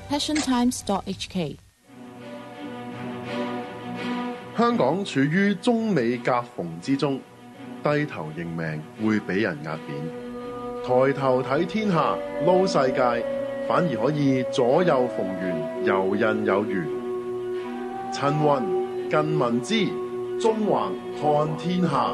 passiontimes.hk。 香港處於中美夾縫之中，低頭認命會俾人壓扁，抬頭睇天下撈世界，反而可以左右逢源，游刃有餘。陳雲近民知，縱橫看天下。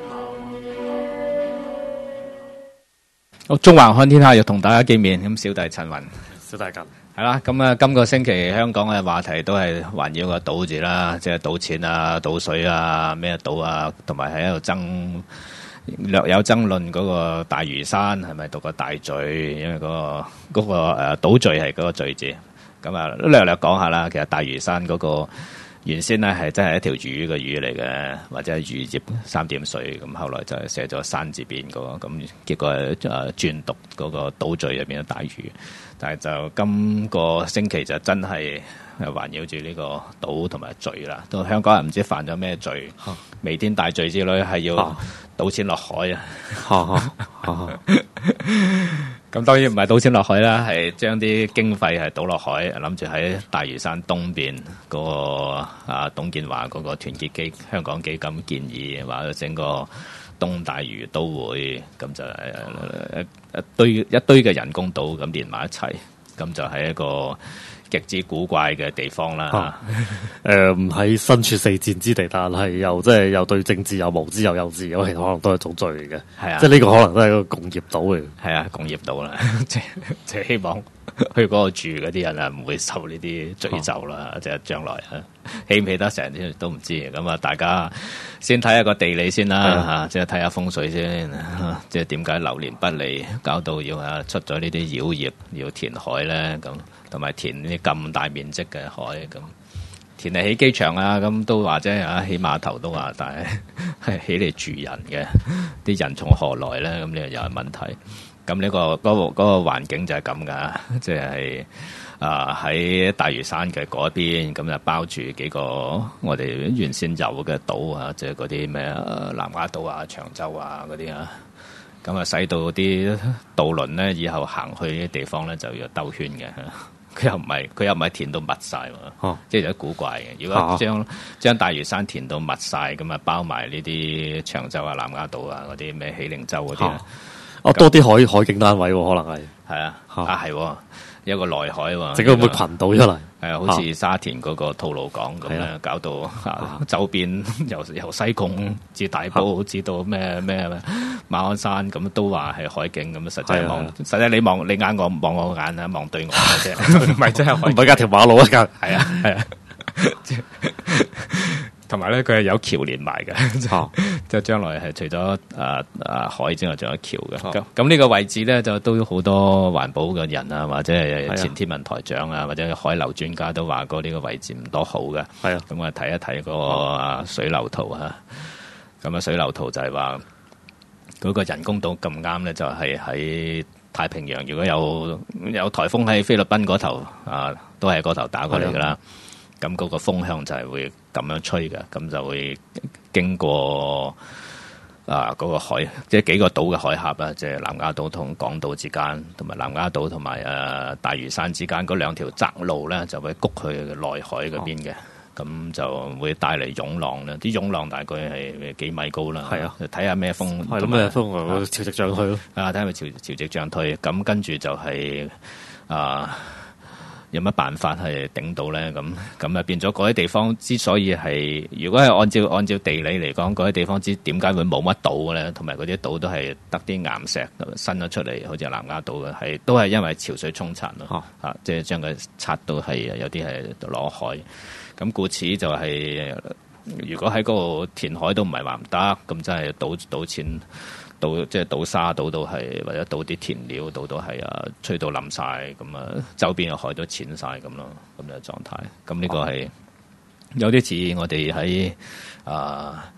好，縱橫看天下又同大家見面，咁小弟陳雲， 小大家係啦，咁啊，今個星期香港嘅話題都係環繞個賭字啦，即係賭錢啊、賭水啊、咩賭啊，同埋喺度略有爭論嗰個大嶼山係咪讀個大罪，因為嗰個賭罪係嗰個罪字，咁啊略講下啦。其實大嶼山嗰個原先咧係真係一條魚嘅魚嚟嘅，或者係魚葉三點水，咁後來就係寫咗山字邊嗰個，咁結果轉讀嗰個賭罪入邊嘅大嶼。但係就今個星期就真係環繞住呢個賭同埋罪啦。都香港人唔知犯咗咩罪，彌天大罪之類，係要賭錢落海啊！咁當然唔係賭錢落海啦，係將啲經費係倒落海，諗住喺大嶼山東邊嗰個董建華嗰個團結香港基金建議話整個東大嶼都會，咁就一堆嘅人工島咁連埋一齊，咁就係一個極之古怪嘅地方啦。 唔喺身處四戰之地，但係又對政治又無知又幼稚，咁其實可能都係種罪嚟嘅。係啊，即係呢個可能都係一個工業島嚟。係啊，工業島啦，即係希望去嗰度住嗰啲人啊，唔會受呢啲詛咒啦。即係將來啊，起唔起得成都唔知。咁啊，大家先睇下個地理先啦，吓，即係睇下風水先。即係點解流年不利，搞到要出咗呢啲妖孽要填海咧？咁同埋填呢啲咁大面積嘅海，咁填嚟起機場啊，咁都話啫，起碼頭都話，但係起嚟住人嘅，啲人從何來咧？咁呢又係問題。咁呢嗰個環境就係咁噶，即係喺大嶼山嘅嗰邊，咁就包住幾個我哋原先有嘅島啊，即係嗰啲咩南丫島啊、長洲啊嗰啲啊。咁啊，使到啲渡輪咧，以後行去啲地方咧就要兜圈嘅。佢又唔係填到密晒喎，即係有啲古怪嘅。如果將大嶼山填到密晒，咁啊包埋呢啲長洲啊、南丫島啊嗰啲咩喜靈洲嗰啲啊， 多啲海景單位喎，可能係係有個內海喎， 整個會群島出嚟。 係啊，好似沙田嗰個吐露港咁咧，搞到周邊由西貢至大埔至到咩馬鞍山咁，都話係海景咁。實際你望你眼我望我眼啊，望對岸嘅啫，唔係真係海景， 唔係隔條馬路啊， 係啊。同埋咧，佢係有橋連埋嘅，即係將來係除咗海之外，仲有橋嘅。咁呢個位置咧，就都好多環保嘅人啊，或者係前天文台長啊，或者海流專家都話過呢個位置唔多好嘅。係啊，咁我睇一睇個水流圖啊。咁啊，水流圖就係話嗰個人工島咁啱咧，就係喺太平洋。如果有颱風喺菲律賓嗰頭都係嗰頭打過嚟噶啦。咁嗰個風向就係會咁樣吹嘅，咁就會經過嗰個海，即係幾個島嘅海峽啊，即係南丫島同港島之間，同埋南丫島同埋大嶼山之間嗰兩條窄路咧，就會谷去內海嗰邊嘅，咁就會帶嚟湧浪啦。啲湧浪大概係幾米高啦。係啊，睇下咩風。係咁咩風潮汐漲退咯。睇下咪潮汐漲退，咁跟住就係有乜辦法係頂到咧？咁啊變咗嗰啲地方之所以係，如果係按照地理嚟講，嗰啲地方點解會冇乜島咧？同埋嗰啲島都係得啲岩石伸咗出嚟，好似南丫島嘅，都係因為潮水沖刷咯。即係將佢刷到係有啲係落海。咁故此就係，如果喺嗰度填海都唔係話唔得，咁真係賭錢。即係倒沙，倒到係或者倒啲填料，倒到係吹到冧晒，咁周邊嘅海都淺晒咁咯，咁嘅狀態。咁呢個係有啲似我哋喺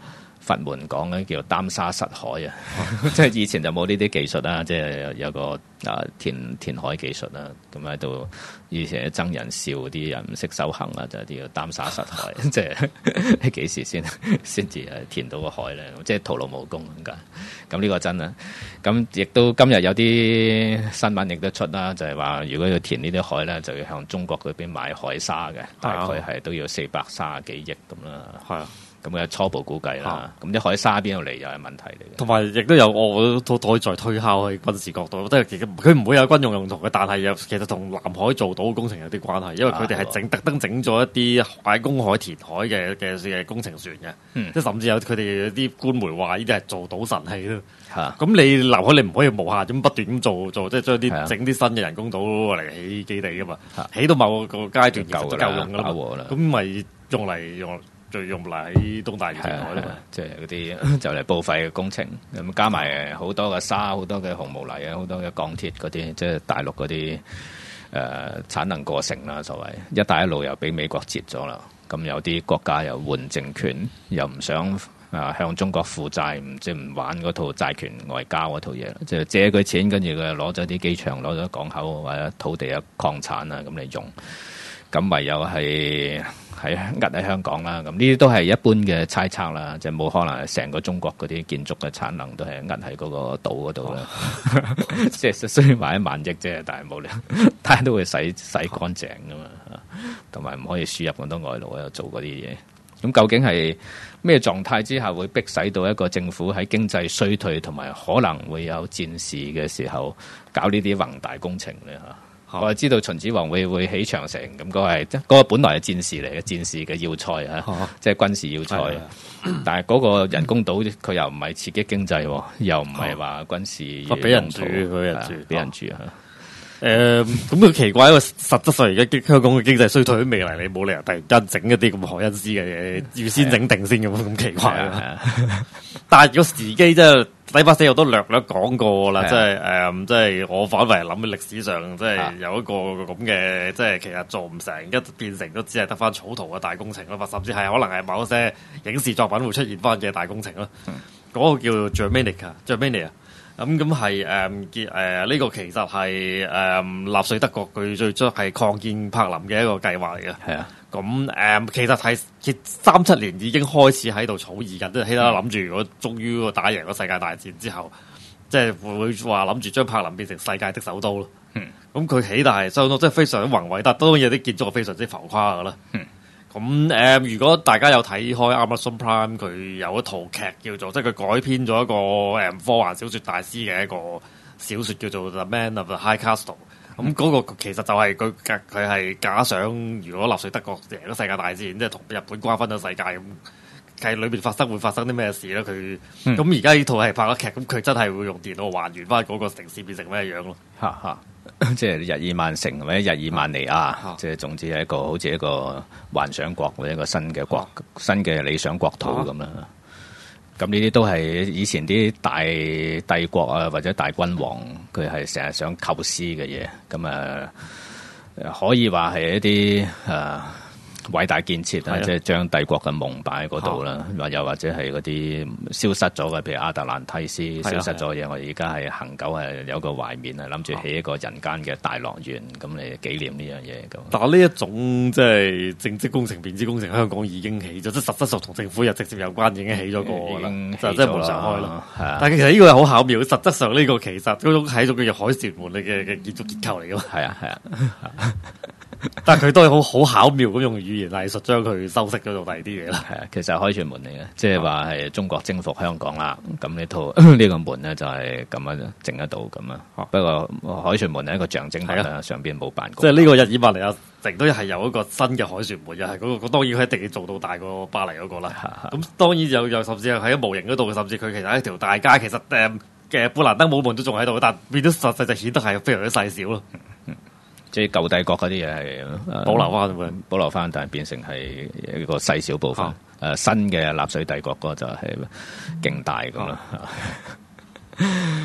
佛門講咧叫擔沙失海啊，即係以前就冇呢啲技術啦，即係有個填海技術啦，咁喺度以前僧人笑啲人唔識修行啊，就係啲擔沙失海，即係幾時先至填到個海咧？即係徒勞無功咁解。咁呢個真啊！咁亦都今日有啲新聞亦都出啦，就係話如果要填呢啲海咧，就要向中國嗰邊買海沙嘅，大概係都要430幾億咁啦。係啊。咁嘅初步估計啦，咁啲海沙邊度嚟又係問題嚟嘅。 同埋亦都有我都可以再推敲去軍事角度，即係其實佢唔會有軍用用途嘅，但係其實同南海做島工程有啲關係，因為佢哋係特登整咗一啲喺公海填海嘅工程船嘅，即係甚至有佢哋有啲官媒話呢啲係做島神器咯。咁你南海你唔可以無限咁不斷咁做，即係將啲整啲新嘅人工島嚟起基地噶嘛，起到某個階段其實都夠用噶啦，咁咪用嚟喺東大嶼填海咧， 即係嗰啲就嚟報廢嘅工程，咁加埋好多嘅沙、好多嘅紅毛泥啊、好多嘅鋼鐵嗰啲，即係大陸嗰啲產能過剩啦，所謂一帶一路又俾美國截咗啦，咁有啲國家又換政權，又唔想向中國負債，即係唔玩嗰套債權外交嗰套嘢，即係借佢錢，跟住佢攞咗啲機場、攞咗港口或者土地啊、礦產啊咁嚟用，咁唯有係喺香港啦，咁呢啲都係一般嘅猜測啦，即係冇可能成個中國嗰啲建築嘅產能都係喺嗰個島嗰度啦。即係雖然話1萬億啫，但係冇理，大家都會洗乾淨噶嘛，同埋唔可以輸入咁多外勞喺度做嗰啲嘢。咁究竟係咩狀態之下會逼使到一個政府喺經濟衰退同埋可能會有戰事嘅時候搞呢啲宏大工程咧嚇？我係知道秦始皇會起長城，咁嗰個本來係戰士嚟嘅，戰士嘅要塞啊，即係軍事要塞。但係嗰個人工島佢又唔係刺激經濟，又唔係話軍事俾人住，俾人住嚇。 咁佢奇怪，因為實質上而家香港嘅經濟衰退都未嚟，你冇理由突然間整一啲咁凱恩斯嘅嘢，預先整定先咁奇怪啊！但係個時機即係禮拜四我都略講過啦，即係我反為諗喺歷史上，即係有一個咁嘅，即係其實做唔成，一變成都只係得翻草圖嘅大工程咯，甚至係可能係某些影視作品會出現翻嘅大工程咯。嗰個叫 Germania。咁係呢個其實係納粹德國佢最初係擴建柏林嘅一個計劃嚟嘅。係啊，咁其實係37年已經開始喺度草擬緊，即係希特勒諗住如果終於打贏個世界大戰之後，即係會話諗住將柏林變成世界的首都咯。咁佢起但係相當即係非常宏偉，但當然有啲建築係非常之浮誇噶啦。咁如果大家有睇開 Amazon Prime， 佢有一套劇叫做，即係佢改編咗一個科幻小說大師嘅一個小說叫做 The Man of the High Castle。咁嗰個其實就係佢係假想，如果納粹德國贏咗世界大戰，即係同日本瓜分咗世界咁，喺裏邊會發生啲咩事咧？佢咁而家呢套係拍咗劇，咁佢真係會用電腦還原翻嗰個城市變成咩樣咯？ 即係日耳曼城或者日耳曼尼亞，即係總之係一個好似一個幻想國或者一個新嘅國、新嘅理想國土咁啦。咁呢啲都係以前啲大帝國啊或者大君王佢係成日想構思嘅嘢。咁可以話係一啲偉大建設啊，即係將帝國嘅夢擺喺嗰度啦，又或者係嗰啲消失咗嘅，譬如亞特蘭蒂斯消失咗嘢，我而家係恆久係有個懷緬啊，諗住起一個人間嘅大樂園，咁嚟紀念呢樣嘢咁。 但係呢一種即係政績工程、變質工程，香港已經起咗，即係實質上同政府又直接有關，已經起咗個啦，就真係無常開啦。但係其實呢個係好巧妙，實質上呢個其實嗰種係一種叫做凱旋門嘅建築結構嚟㗎嘛。係啊。但係佢都係好巧妙咁用語言藝術將佢修飾咗做第二啲嘢啦。係啊， 其實係凱旋門嚟嘅，即係話係中國征服香港啦。咁呢套呢個門咧就係咁樣整得到咁啊。不過凱旋門係一個象徵物啦，上邊冇辦過。 即係呢個日耳曼尼亞城都係有一個新嘅凱旋門，又係嗰個。當然佢一定要做到大過巴黎嗰個啦。咁當然又甚至係喺模型嗰度，甚至佢其實一條大街，其實嘅布蘭登堡門都仲喺度，但變咗實際就顯得係非常之細小咯。 即係舊帝國嗰啲嘢係保留翻，但係變成係一個細小部分。新嘅納粹帝國嗰個就係勁大咁啦。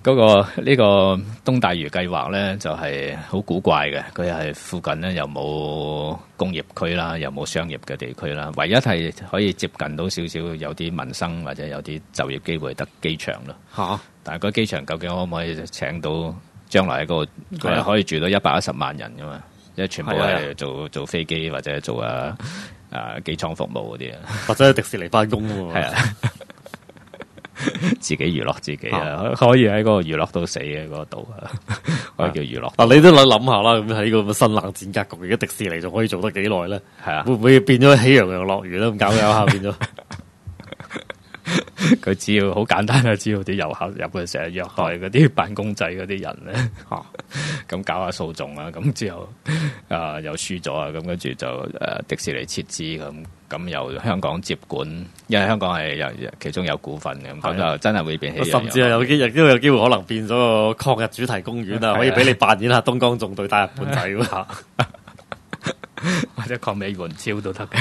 嗰個呢個東大嶼計劃咧就係好古怪嘅，佢係附近咧又冇工業區啦，又冇商業嘅地區啦，唯一係可以接近到少少有啲民生或者有啲就業機會得機場咯。嚇！但係個機場究竟可唔可以請到將來喺嗰個佢可以住到110萬人噶嘛？因為全部係做飛機或者做機艙服務嗰啲啊， 或者喺迪士尼翻工喎。係啊。 自己娛樂自己啊，可以喺嗰個娛樂到死嘅嗰個島啊，可以叫娛樂。 嗱，你都諗下啦，咁喺個新冷戰格局，而家迪士尼仲可以做得幾耐咧？係啊，會唔會變咗喜羊羊樂園咧？咁搞下變咗。 佢只要好簡單啊，只要啲遊客入去成日虐待嗰啲辦公仔嗰啲人咧，咁搞下訴訟啊，咁之後又輸咗啊，咁跟住就迪士尼撤資咁由香港接管，因為香港係其中有股份嘅，咁就真係會變喜羊羊。甚至係亦都有機會可能變咗個抗日主題公園啊，可以俾你扮演下東江縱隊打日本仔喎， 或者抗美援朝都得嘅。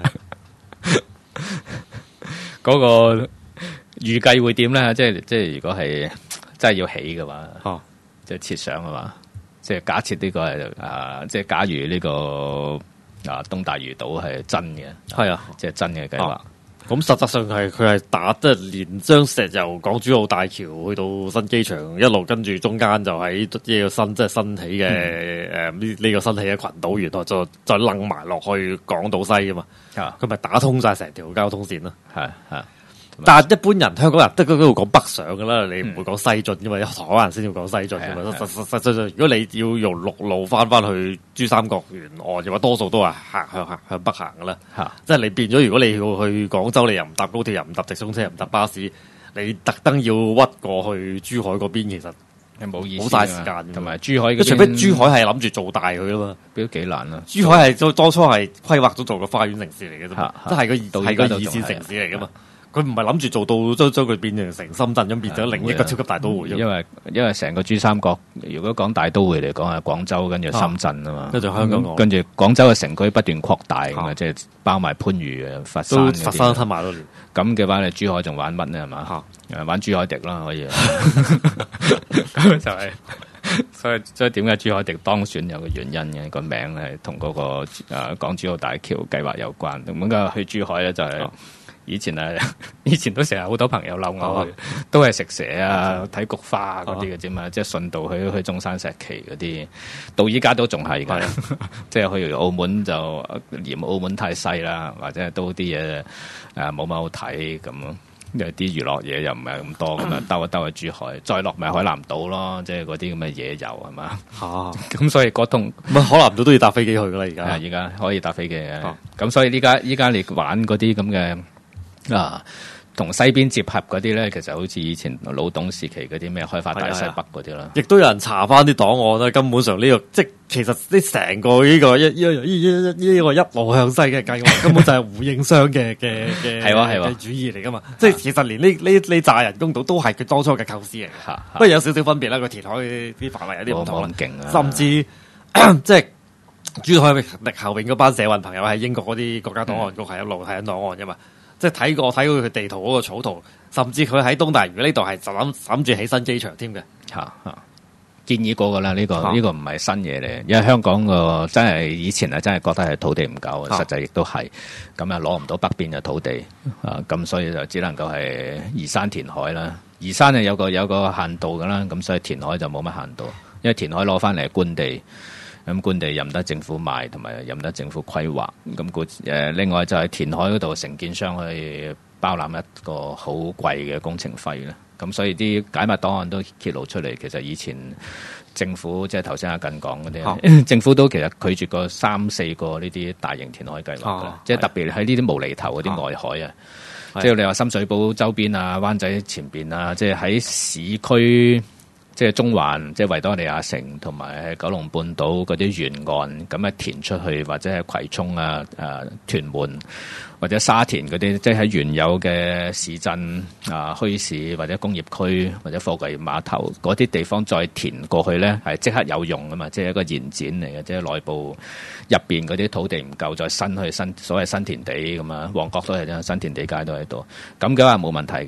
嗰個預計會點咧？即係如果係真係要起嘅話，即係設想嘅話，即係假設呢個係即係假如呢個東大嶼島係真嘅，係啊，即係真嘅計劃。 咁實質上係佢係打即係連將石由港珠澳大橋去到新機場，一路跟住中間就喺呢個新起嘅呢個新起嘅群島，原來再楞埋落去港島西㗎嘛。佢咪打通晒成條交通線咯。係。但係一般人香港人都嗰度講北上噶啦，你唔會講西進噶嘛，台灣人先要講西進噶嘛。實際上，如果你要用陸路翻去珠三角沿岸嘅話，多數都係向北行噶啦。即係你變咗，如果你要去廣州，你又唔搭高鐵，又唔搭直通車，又唔搭巴士，你特登要屈過去珠海嗰邊，其實係冇意思， 好嘥時間。 同埋珠海， 除非珠海係諗住做大佢啊嘛， 都幾難啊。 珠海係當初係規劃咗做個花園城市嚟嘅啫嘛，即係個二線城市嚟噶嘛。佢唔係諗住做到將佢變成深圳咁，變咗另一個超級大都會。因為成個珠三角，如果講大都會嚟講係廣州跟住深圳啊嘛， 跟住香港， 跟住廣州嘅城區不斷擴大咁啊，即係包埋番禺嘅佛山都吞埋多年。 咁嘅話，你珠海仲玩乜呢？係嘛？玩珠海迪啦，可以。咁就係，所以點解珠海迪當選有個原因嘅，個名係同嗰個港珠澳大橋計劃有關。咁嘅去珠海咧就係。以前都成日好多朋友溜我去，都係食蛇啊、睇菊花嗰啲嘅啫嘛，即係順道去中山石岐嗰啲，到依家都仲係㗎。即係去澳門就嫌澳門太細啦，或者都啲嘢冇乜好睇咁，因為啲娛樂嘢又唔係咁多咁啊，兜一兜去珠海，再落咪海南島咯，即係嗰啲咁嘅野遊係嘛。咁所以嗰通海南島都要搭飛機去㗎啦， 而家可以搭飛機嘅。咁所以依家你玩嗰啲咁嘅。同西邊接合嗰啲咧，其實好似以前老董時期嗰啲咩開發大西北嗰啲啦， 亦都有人查翻啲檔案啦。根本上呢個即係其實呢成個呢個呢個一路向西嘅計劃，根本就係胡應湘嘅主意嚟噶嘛。即係其實連呢炸人工島都係佢當初嘅構思嚟嘅，不過有少少分別啦。個填海啲範圍有啲唔同啦，甚至即係珠海力後邊嗰班社運朋友喺英國嗰啲國家檔案局係一路睇緊檔案噶嘛。即係睇過佢地圖嗰個草圖，甚至佢喺東大嶼呢度係就諗住起新機場添嘅。 建議過噶啦，呢個唔係新嘢嚟，因為香港個真係以前真係覺得係土地唔夠，實際亦都係咁啊，攞唔到北邊嘅土地咁所以就只能夠係移山填海啦。移山係有個限度噶啦，咁所以填海就冇乜限度，因為填海攞翻嚟係官地。咁官地任得政府賣，同埋任得政府規劃。咁另外就係填海嗰度，承建商可以包攬一個好貴嘅工程費啦。咁所以啲解密檔案都揭露出嚟，其實以前政府即係頭先阿近講嗰啲，政府都其實拒絕過3-4個呢啲大型填海計劃嘅，即係特別喺呢啲無厘頭嗰啲外海啊，即係你話深水埗周邊啊、灣仔前邊啊，即係喺市區。即係中環，即係維多利亞城同埋九龍半島嗰啲沿岸，咁填出去，或者係葵涌啊、屯門或者沙田嗰啲，即係喺原有嘅市鎮墟市或者工業區或者貨櫃碼頭嗰啲地方再填過去咧，係即刻有用噶嘛，即係一個延展嚟嘅，即係內部入邊嗰啲土地唔夠，再新所謂新填地咁啊，旺角都係新填地街都喺度，咁嘅話冇問題嘅。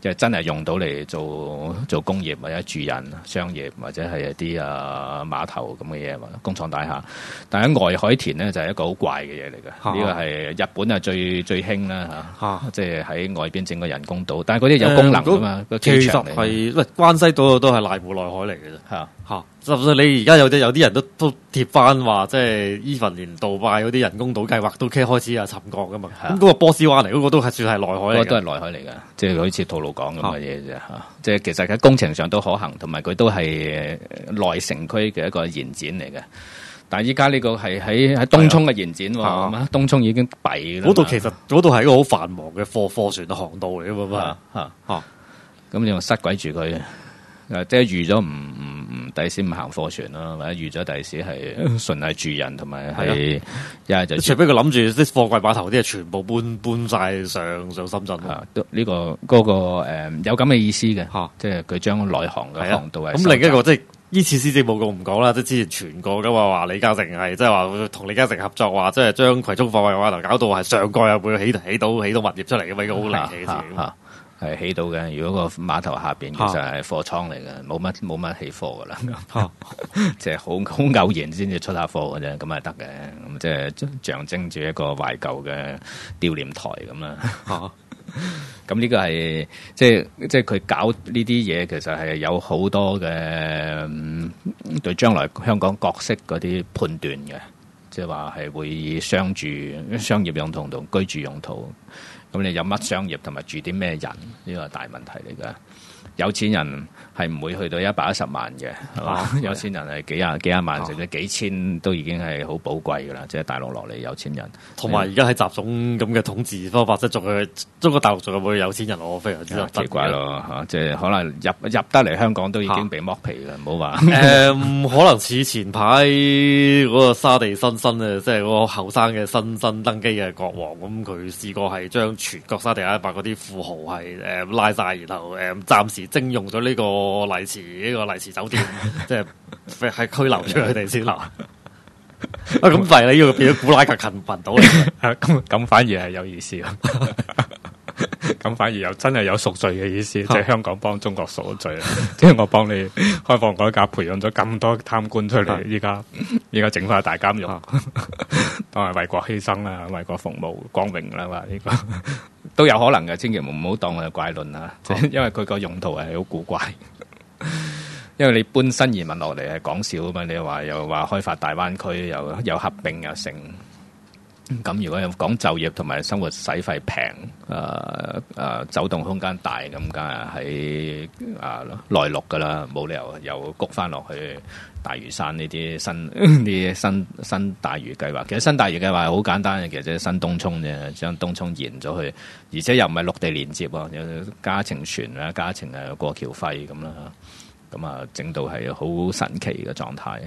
即係真係用到嚟做工業或者住人、商業或者係一啲碼頭咁嘅嘢，工廠大廈。但喺外海田咧就係一個好怪嘅嘢嚟嘅。呢個係日本係最興啦嚇，即係喺外邊整個人工島，但係嗰啲有功能㗎嘛，個機場嚟。其實係喂關西島都係瀨戶內海嚟嘅啫嚇。甚至你而家有啲人都貼翻話，即係even連杜拜嗰啲人工島計劃都開始沉降噶嘛。咁嗰個波斯灣嚟嗰個都係算係內海嚟嘅。嗰個都係內海嚟㗎，即係好似吐露港咁嘅嘢啫嚇。即係其實喺工程上都可行，同埋佢都係內城區嘅一個延展嚟嘅。但係依家呢個係喺東涌嘅延展喎，東涌已經閉啦。嗰度其實嗰度係一個好繁忙嘅貨船嘅航道嚟㗎嘛。咁你用塞鬼住佢。即係預咗唔第時唔行貨船咯，或者預咗第時係純係住人同埋係一係就除非佢諗住啲貨櫃碼頭啲嘢全部搬晒上深圳啊！呢個嗰個有咁嘅意思嘅，即係佢將內行嘅航道係。咁另一個即係呢次施政報告唔講啦，即係之前傳過嘅話李嘉誠係即係話同李嘉誠合作話，即係將葵涌貨櫃碼頭搞到係上蓋又會起到物業出嚟嘅，咪好離奇嘅事。係起到嘅，如果個碼頭下邊其實係貨倉嚟嘅，冇乜起貨噶啦，即係好偶然先至出下貨嘅啫，咁係得嘅，咁即係象徵住一個懷舊嘅悼念台咁啦。咁呢個係即係佢搞呢啲嘢，其實係有好多嘅對將來香港角色嗰啲判斷嘅，即係話係會以商業用途同居住用途。咁你有乜商業同埋住啲咩人？呢個係大問題嚟㗎。有錢人係唔會去到110萬嘅，係嘛？有錢人係幾廿萬，甚至幾千都已經係好寶貴㗎啦。即係大陸落嚟有錢人，同埋而家喺習總咁嘅統治方法，即係仲係中國大陸仲有冇有錢人？我非常之奇怪咯嚇，即係可能入得嚟香港都已經被剝皮啦，唔好話。可能似前排嗰個沙地新啊，即係嗰個後生嘅新登基嘅國王，咁佢試過係將全國沙地阿拉伯嗰啲富豪係拉晒，然後暫時徵用咗呢個麗池酒店，即係拘留咗佢哋先啦。咁但係呢個變咗古拉格近頻島嚟，咁反而係有意思啊！咁反而又真係有贖罪嘅意思，即係香港幫中國贖罪啦。即係我幫你開放改革，培養咗咁多貪官出嚟，依家整翻大監獄，當係為國犧牲啦，為國服務光榮啦，話呢個都有可能嘅，千祈唔好當佢係怪論啊！因為佢個用途係好古怪。因為你搬新移民落嚟係講笑啊嘛，你又話開發大灣區，又合併又成。咁如果有講就業同埋生活使費平，走動空間大，咁梗係喺內陸噶啦，冇理由又谷翻落去大嶼山呢啲新大嶼計劃。其實新大嶼計劃係好簡單嘅，其實即係新東涌啫，將東涌延咗去，而且又唔係陸地連接喎，有加程船啊，加程過橋費咁啦，咁啊整到係好神奇嘅狀態。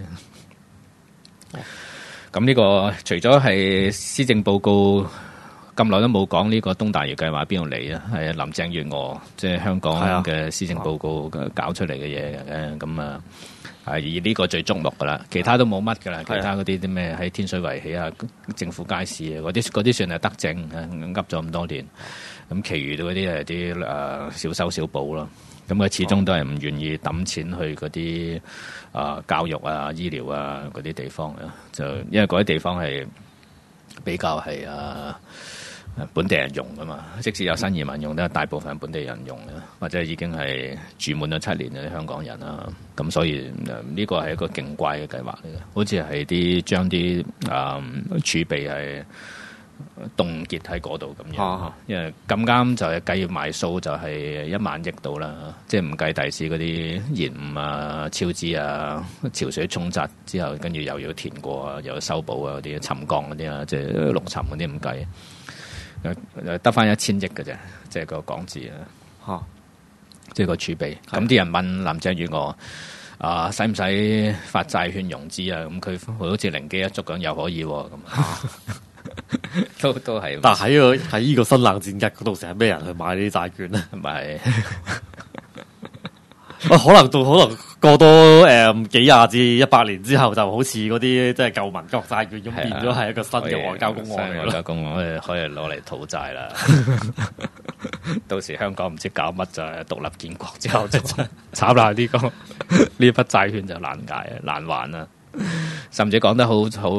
咁呢個除咗係施政報告咁耐都冇講呢個東大嶼計劃邊度嚟啊？係林鄭月娥即係香港嘅施政報告搞出嚟嘅嘢嘅，咁啊係以呢個最矚目噶啦，其他都冇乜噶啦，其他嗰啲咩喺天水圍起啊政府街市啊，嗰啲算係德政，噏咗咁多年，咁其餘嗰啲係啲小修小補咯。咁佢始終都係唔願意抌錢去嗰啲教育啊、醫療啊嗰啲地方啊，就因為嗰啲地方係比較係本地人用噶嘛，即使有新移民用，都係大部分本地人用嘅，或者已經係住滿咗7年嘅香港人啦。咁所以呢個係一個勁怪嘅計劃嚟嘅，好似係將啲儲備係凍結喺嗰度咁樣，因為咁啱就係計埋數就係1萬億度啦，即係唔計第時嗰啲延誤啊、超支啊、潮水沖刷之後，跟住又要填過啊、又要修補啊嗰啲沉降嗰啲啊，即係陸沉嗰啲唔計，得翻1000億嘅啫，即係個港紙啊，即係個儲備。咁啲人問林鄭月娥使唔使發債券融資啊？咁佢好似靈機一觸咁，又可以咁。都係，但係喺呢個新冷戰日嗰度，成日咩人去買呢啲債券咧？係咪？可能過多幾廿至100年之後，就好似嗰啲即係舊民國債券咁，變咗係一個新嘅外交公案嚟咯。外交公案可以攞嚟討債啦。 到時香港唔知搞乜就係獨立建國之後就慘啦，呢筆債券就難難還啦。甚至講得好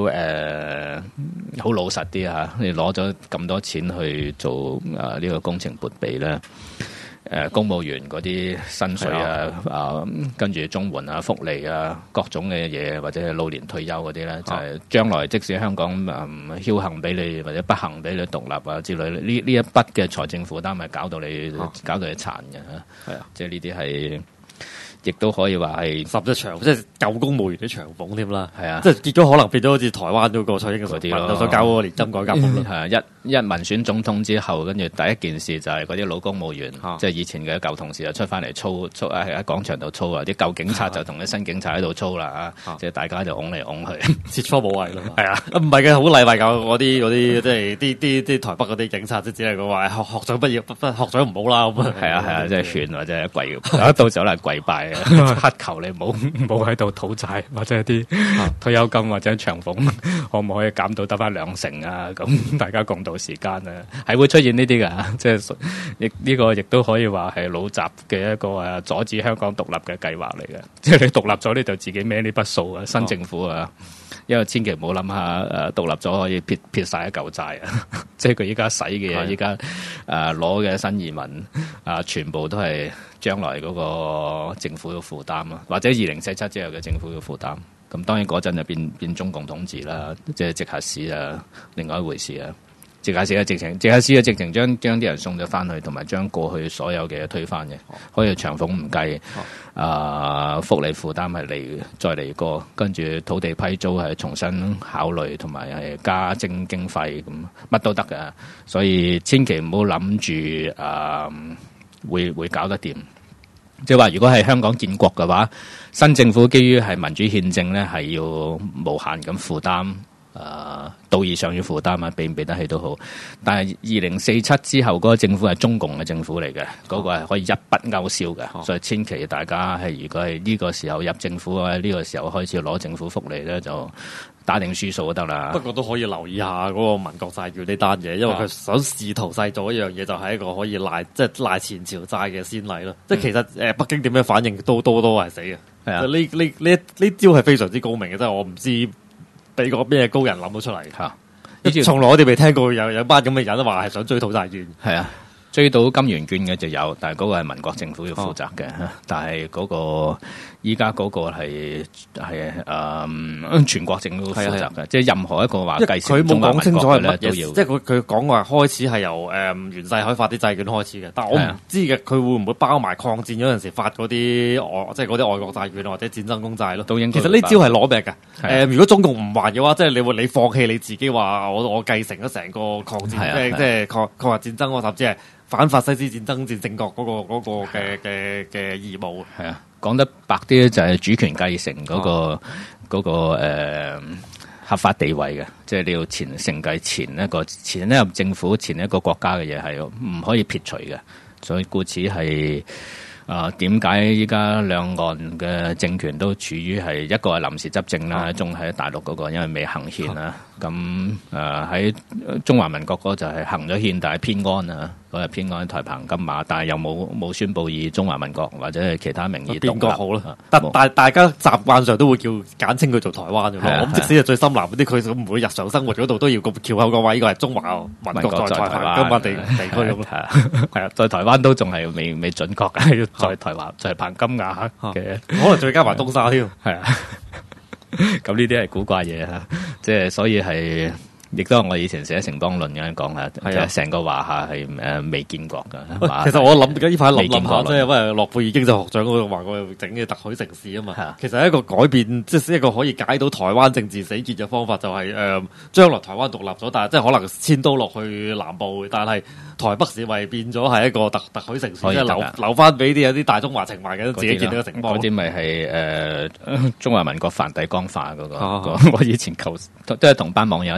老實啲嚇，你攞咗咁多錢去做呢個工程撥備咧，公務員嗰啲薪水跟住綜援啊、福利啊、各種嘅嘢，或者係老年退休嗰啲咧，就係將來即使香港僥幸俾你或者不幸俾你獨立啊之類，呢一筆嘅財政負擔係搞到你殘嘅嚇。係啊，即係呢啲係。亦都可以話係十隻長，即係舊公務員啲長俸添啦。係啊，即係結咗可能變咗好似台灣嗰個蔡英文嗰啲咯，就想搞嗰個年金改革咯。係啊，一民選總統之後，跟住第一件事就係嗰啲老公務員，即係以前嘅舊同事就出翻嚟操喺廣場度操啊！啲舊警察就同啲新警察喺度操啦即係大家就拱嚟拱去，切磋武藝咯。係啊，唔係嘅，好禮貌教嗰啲即係啲台北嗰啲警察，即只係講話學長不要，學長唔好啦咁。係啊，即係勸或者跪，到時候嚟跪拜。乞求你唔好喺度討債，或者啲退休金或者長俸，可唔可以減到得翻2成啊？咁大家共度時間啊，係會出現呢啲噶，即係呢個亦都可以話係老習嘅一個阻止香港獨立嘅計劃嚟嘅。即係你獨立咗，你就自己孭呢筆數啊，新政府啊，因為千祈唔好諗下獨立咗可以撇晒一嚿債啊！即係佢依家使嘅嘢，依家攞嘅新移民全部都係。將來嗰個政府嘅負擔啊，或者2047之後嘅政府嘅負擔，咁當然嗰陣就變中共統治啦，即係直轄市啊，另外一回事啊。直轄市嘅直情將啲人送咗翻去，同埋將過去所有嘅嘢推翻嘅，可以長俸唔計，福利負擔係再嚟過，跟住土地批租係重新考慮，同埋係加徵經費，咁乜都得㗎。所以千祈唔好諗住會搞得掂，即係話如果係香港建國嘅話，新政府基於係民主憲政咧，係要無限咁負擔，道義上要負擔啊，俾唔俾得起都好。但係2047之後嗰個政府係中共嘅政府嚟嘅，嗰個係可以一筆勾銷嘅，所以千祈大家係如果係呢個時候入政府啊，呢個時候開始攞政府福利咧，就打定輸數就得啦。不過都可以留意下嗰個民國債券呢單嘢，因為佢想試圖製造一樣嘢，就係一個可以賴前朝債嘅先例咯。即係其實北京點樣反應都係死嘅。係啊，呢招係非常之高明嘅，即係我唔知俾個咩高人諗到出嚟嚇。從來我哋未聽過有班咁嘅人話係想追討債券。係啊。追到金圓券嘅就有，但係嗰個係民國政府要負責嘅。但係嗰個依家嗰個係全國政府負責嘅，即係任何一個話繼承中華民國咧都要。即係佢講話開始係由袁世凱發啲債券開始嘅，但係我唔知嘅佢會唔會包埋抗戰嗰陣時發嗰啲即係嗰啲外國債券或者戰爭公債咯？都應該。其實呢招係攞命嘅。如果中共唔還嘅話，即係你放棄你自己話我繼承咗成個抗戰，即係抗日戰爭，甚至係反法西斯戰爭戰勝國嗰個嘅義務。係啊，講得白啲咧就係主權繼承嗰個合法地位嘅，即係你要承繼前一任政府前一個國家嘅嘢係唔可以撇除嘅，所以故此係點解依家兩岸嘅政權都處於係一個係臨時執政啦，仲喺大陸嗰個因為未行憲啦，咁喺中華民國嗰就係行咗憲，但係偏安啊。嗰日偏安台澎金馬，但係又冇宣佈以中華民國或者係其他名義邊個好啦。但大家習慣上都會簡稱佢做台灣嘅。咁即使係最深南嗰啲，佢都唔會日常生活嗰度都要個橋口個位，呢個係中華民國在台澎金馬地區咁。係啊，在台灣都仲係未準確嘅，要在台灣在澎金馬嘅，可能再加埋東沙添。係啊，咁呢啲係古怪嘢嚇，即係所以係。亦都係我以前寫《城邦論》咁樣講下，其實成個華夏係未建國㗎。其實我諗緊呢排諗下，即係因為諾貝爾經濟學獎嗰度話過整嘅特許城市啊嘛。其實係一個改變，即係一個可以解到台灣政治死結嘅方法，就係將來台灣獨立咗，但係即係可能遷都落去南部，但係台北市咪變咗係一個特許城市，即係留翻俾啲有啲大中華情懷嘅自己建呢個城邦。嗰啲咪係中華民國梵蒂岡化嗰個。我以前都係同班網友一齊構思。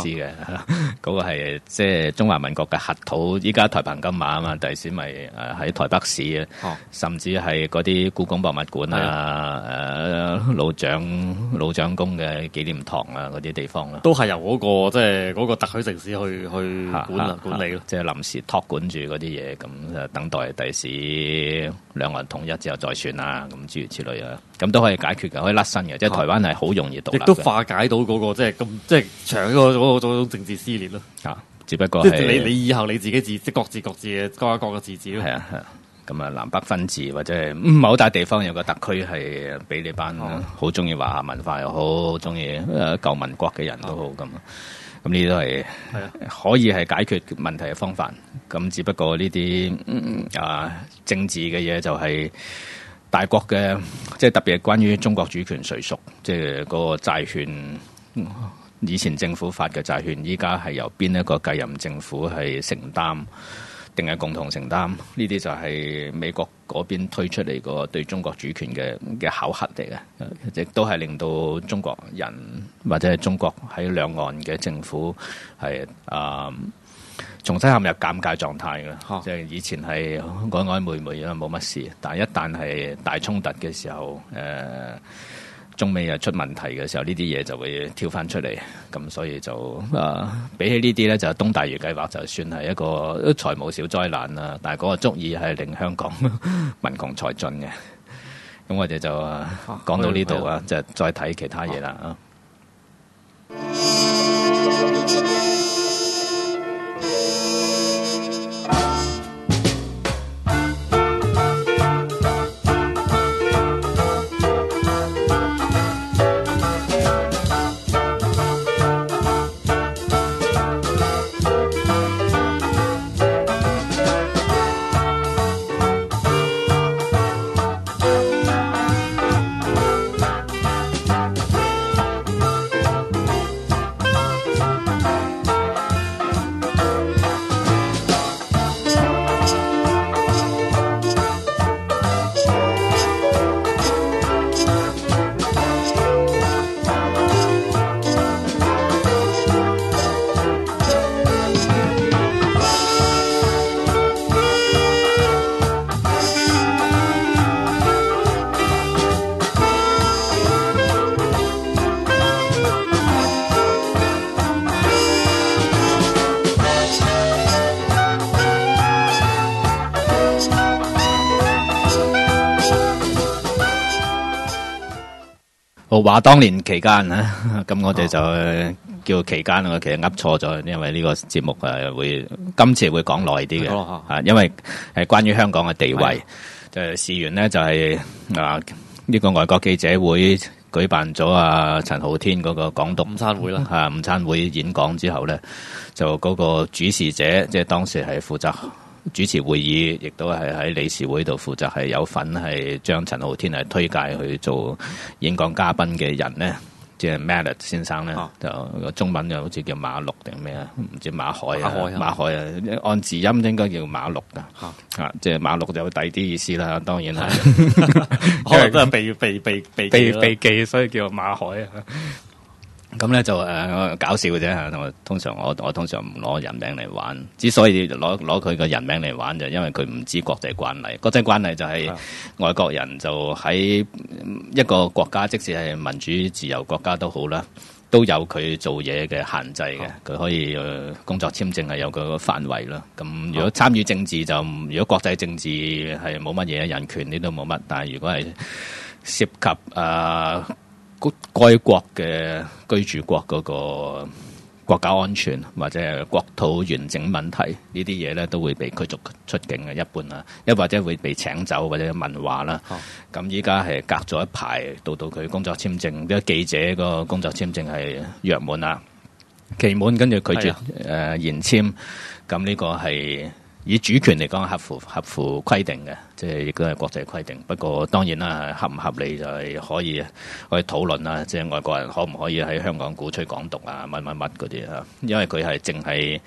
知嘅，嗰個係即係中華民國嘅核土，依家台澎金馬啊嘛，第時咪喺台北市啊，甚至係嗰啲故宮博物館啊，老蔣公嘅紀念堂啊嗰啲地方啦， 都係由嗰個即係嗰個特許城市去管理咯， 即係臨時託管住嗰啲嘢，咁等待第時兩岸統一之後再算啦，咁諸如此類啊，咁都可以解決嘅，可以甩身嘅，即係台灣係好容易獨立嘅， 亦都化解到嗰個即係咁即係長嗰種政治撕裂咯。 只不過即係你以後你自己即各自嘅各一個嘅自治咯。 係啊。咁啊，南北分治或者係某笪地方有個特區係俾你班好中意華夏文化又好，中意舊民國嘅人都好咁。咁呢啲都係可以係解決問題嘅方法。咁只不過呢啲政治嘅嘢就係大國嘅，即係特別係關於中國主權誰屬，即係嗰個債券。以前政府發嘅債券，依家係由邊一個繼任政府係承擔，定係共同承擔？呢啲就係美國嗰邊推出嚟個對中國主權嘅考核嚟嘅，亦都係令到中國人或者係中國喺兩岸嘅政府係重新陷入尷尬狀態嘅。即係以前係曖曖昧昧啊，冇乜事，但係一旦係大衝突嘅時候，中美又出問題嘅時候，呢啲嘢就會跳翻出嚟，咁所以就比起呢啲咧，就東大嶼計劃就算係一個財務小災難啦，但係嗰個足以係令香港民窮財盡嘅。咁我哋就講到呢度啊，就再睇其他嘢啦。話當年期間啊，咁我哋就叫期間，我其實噏錯咗，因為呢個節目今次會講耐啲嘅，因為係關於香港嘅地位。事緣呢就係呢個外國記者會舉辦咗陳浩天嗰個港獨午餐會啦，午餐會演講之後咧，就嗰個主事者，即係當時係負責主持會議，亦都係喺理事會度負責係有份係將陳浩天係推介去做演講嘉賓嘅人咧，即係 Mallet 先生咧，就個中文又好似叫馬陸定咩啊？唔知馬海啊，按字音應該叫馬陸噶，即係馬陸就有第啲意思啦，當然係，可能都係被記，所以叫馬海啊。咁咧就搞笑嘅啫，我通常唔攞人名嚟玩，之所以攞佢個人名嚟玩就因為佢唔知國際慣例。國際慣例就係外國人就喺一個國家，即使係民主自由國家都好啦，都有佢做嘢嘅限制嘅。佢可以工作簽證係有個範圍啦。咁如果參與政治如果國際政治係冇乜嘢，人權呢都冇乜。但係如果係涉及該國嘅居住國嗰個國家安全或者係國土完整問題，呢啲嘢咧都會被驅逐出境嘅，一般啦，一或者會被請走或者問話啦。咁依家係隔咗一排到佢工作簽證，因為記者個工作簽證係約滿啦，期滿跟住拒絕延簽，咁呢個係以主權嚟講合乎規定嘅，即係亦都係國際規定。不過當然啦，合唔合理就係可以討論啦。即係外國人可唔可以喺香港鼓吹港獨啊乜乜乜嗰啲啊？因為佢係淨係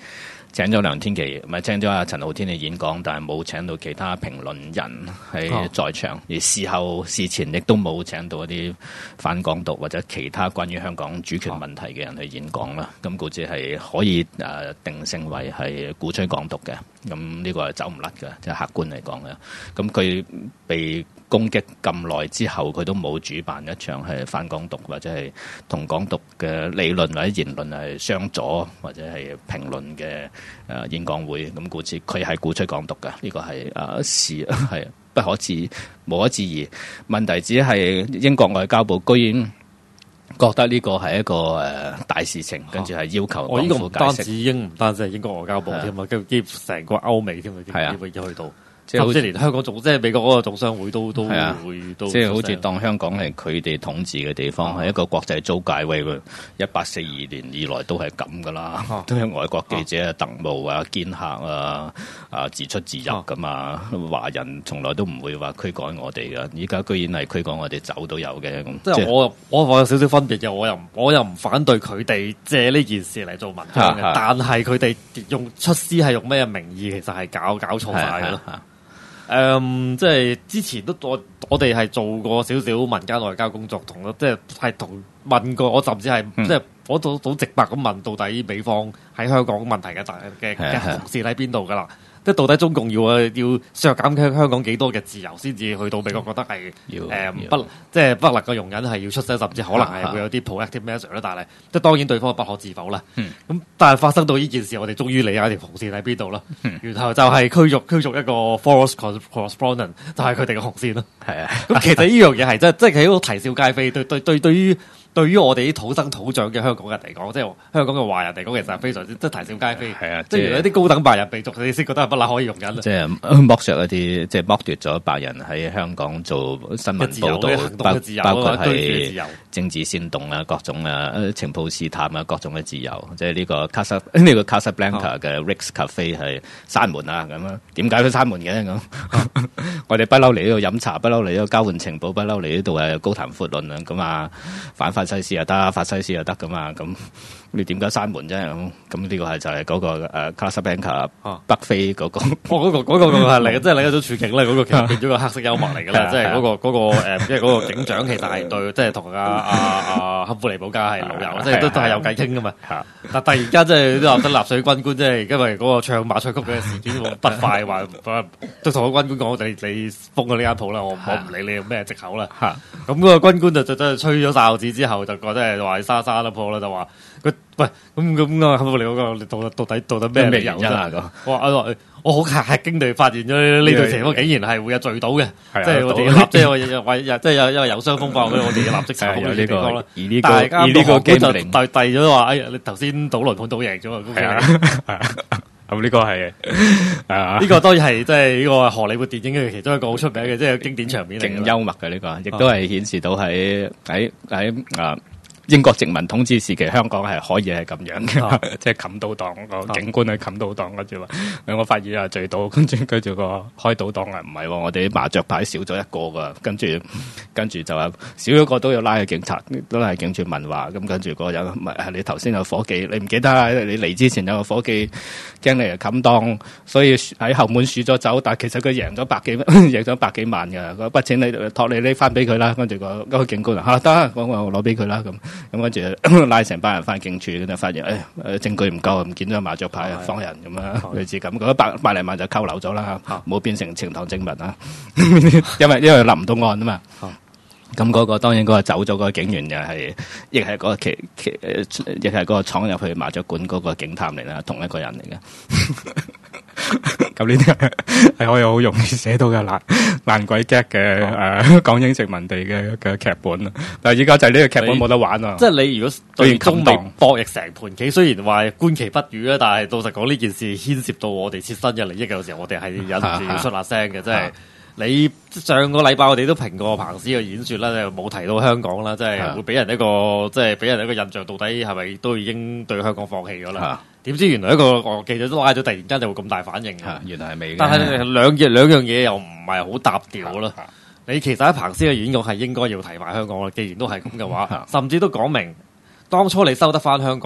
請咗梁天琦，唔係請咗阿陳浩天嚟演講，但係冇請到其他評論人喺在場，而事前亦都冇請到一啲反港獨或者其他關於香港主權問題嘅人去演講啦。咁故此係可以定性為係鼓吹港獨嘅，咁呢個係走唔甩嘅，即係客觀嚟講嘅。咁佢被攻擊咁耐之後，佢都冇主辦一場係反港獨或者係同港獨嘅理論或者言論係相左或者係評論嘅演講會。咁故此佢係鼓吹港獨嘅，呢個係事係不可置無可置疑。問題只係英國外交部居然覺得呢個係一個大事情，跟住係要求港府解釋。 唔單止係英國外交部添啊，跟住成個歐美添啊，基本去到。甚至連香港即係美國嗰個總商會都會都即係好似當香港係佢哋統治嘅地方，係一個國際租界位喎。1842年以來都係咁噶啦，都係外國記者特務啊、兼客啊自出自入噶嘛。華人從來都唔會話驅趕我哋噶，依家居然係驅趕我哋走都有嘅。咁即係我有少少分別嘅，我又唔反對佢哋借呢件事嚟做文章嘅，但係佢哋出師係用咩名義，其實係搞錯晒嘅咯。即係之前都我哋係做過少少民間外交工作，即係同問過，我甚至係即係我都好直白咁問，到底美方喺香港問題嘅紅線喺邊度㗎啦？即係到底中共要削減香港幾多嘅自由，先至去到美國覺得係即係不能夠容忍，係要出聲，甚至可能係會有啲 proactive measure 啦。但係即係當然對方不可置否啦。咁但係發生到呢件事，我哋終於理解條紅線喺邊度啦。然後就係驅逐一個 false correspondent， 就係佢哋嘅紅線咯。係啊。咁其實呢樣嘢係即係喺度啼笑皆非。對於我哋啲土生土長嘅香港人嚟講，即係香港嘅華人嚟講，其實係非常之即係啼笑皆非。係啊，即係原來一啲高等白人被逐，你先覺得係不可以容忍。即係剝削一啲，即係剝奪咗白人喺香港做新聞報導，包括係政治煽動啊、各種情報試探啊、各種嘅自由。即係呢個 Casablanca 嘅 Rick's Cafe 係閂門啊咁啊？點解佢閂門嘅咁？我哋不嬲嚟呢度飲茶，不嬲嚟呢度交換情報，不嬲嚟呢度係高談闊論啊咁啊！反法西斯又得，法西斯又得噶嘛？咁你點解閂門啫？咁呢個係就係嗰個Casablanca 北非嗰個。 嗰個係即係另一種處境咧。嗰個其實變咗個黑色幽默嚟噶啦。即係嗰個即係嗰個警長其實係對，即係同阿坎富尼保加係老友，即係都係有偈傾噶嘛。但突然間即係都話得納粹軍官，即係因為嗰個唱馬賽曲嘅事件不快，話都同個軍官講：你封咗呢間鋪啦，我唔理你用咩藉口啦。咁嗰個軍官就真係吹咗哨子之後，就覺得係話沙沙粒鋪啦，就話佢喂咁啊，坎富尼嗰個到底咩理由啫？我好吃驚地發現咗呢度情況，竟然係會有聚到嘅，即係我哋立即係因為有傷風化，我哋要立即查好呢個地方啦。大家呢個基本就遞咗話，你頭先賭輪盤賭贏咗啊！ 咁呢個係呢個當然係即係呢個荷里活電影嘅其中一個好出名嘅，即係經典場面嚟。 勁幽默嘅呢個，亦都係顯示到喺英國殖民統治時期，香港係可以係咁樣嘅，即係冚到檔個警官去冚到檔，跟住話我發現啊聚到，跟住個開賭檔啊唔係喎，我哋啲麻雀牌少咗一個噶，跟住就話少咗個都要拉去警察，都係警署問話，咁跟住個人唔係你頭先有伙計，你唔記得啊？你嚟之前有個伙計驚你係冚檔，所以喺後門輸咗走，但係其實佢贏咗百幾萬㗎，嗰筆錢你託你拎翻俾佢啦，跟住個警官啊得，我攞俾佢啦咁。咁跟住拉成班人翻警署，就發現證據唔夠，唔見咗麻雀牌，放人咁啊，類似咁，嗰百零萬就扣留咗啦，冇變成呈堂證物啊，因為立唔到案啊嘛。咁嗰個當然嗰個走咗嗰個警員亦係嗰個亦係嗰個闖入去麻雀館嗰個警探嚟啦，同一個人嚟嘅。咁呢啲係可以好容易寫到嘅爛鬼 gag 嘅港英殖民地嘅劇本啊！但係而家就係呢個劇本冇得玩啊！ 即係你如果對中美博弈成盤棋，雖然話觀其不語啦，但係老實講呢件事牽涉到我哋切身嘅利益嘅，有時候我哋係忍唔住要出下聲嘅，即係。你上個禮拜我哋都評過彭斯嘅演說啦，就冇提到香港啦，即係會俾人一個即係俾人一個印象，到底係咪都已經對香港放棄咗啦？點知原來一個記者都拉咗，突然間就會咁大反應。 原來係未。 但係兩樣嘢又唔係好搭調咯。你其實喺彭斯嘅演講係應該要提埋香港啦，既然都係咁嘅話，甚至都講明當初你收得翻香港，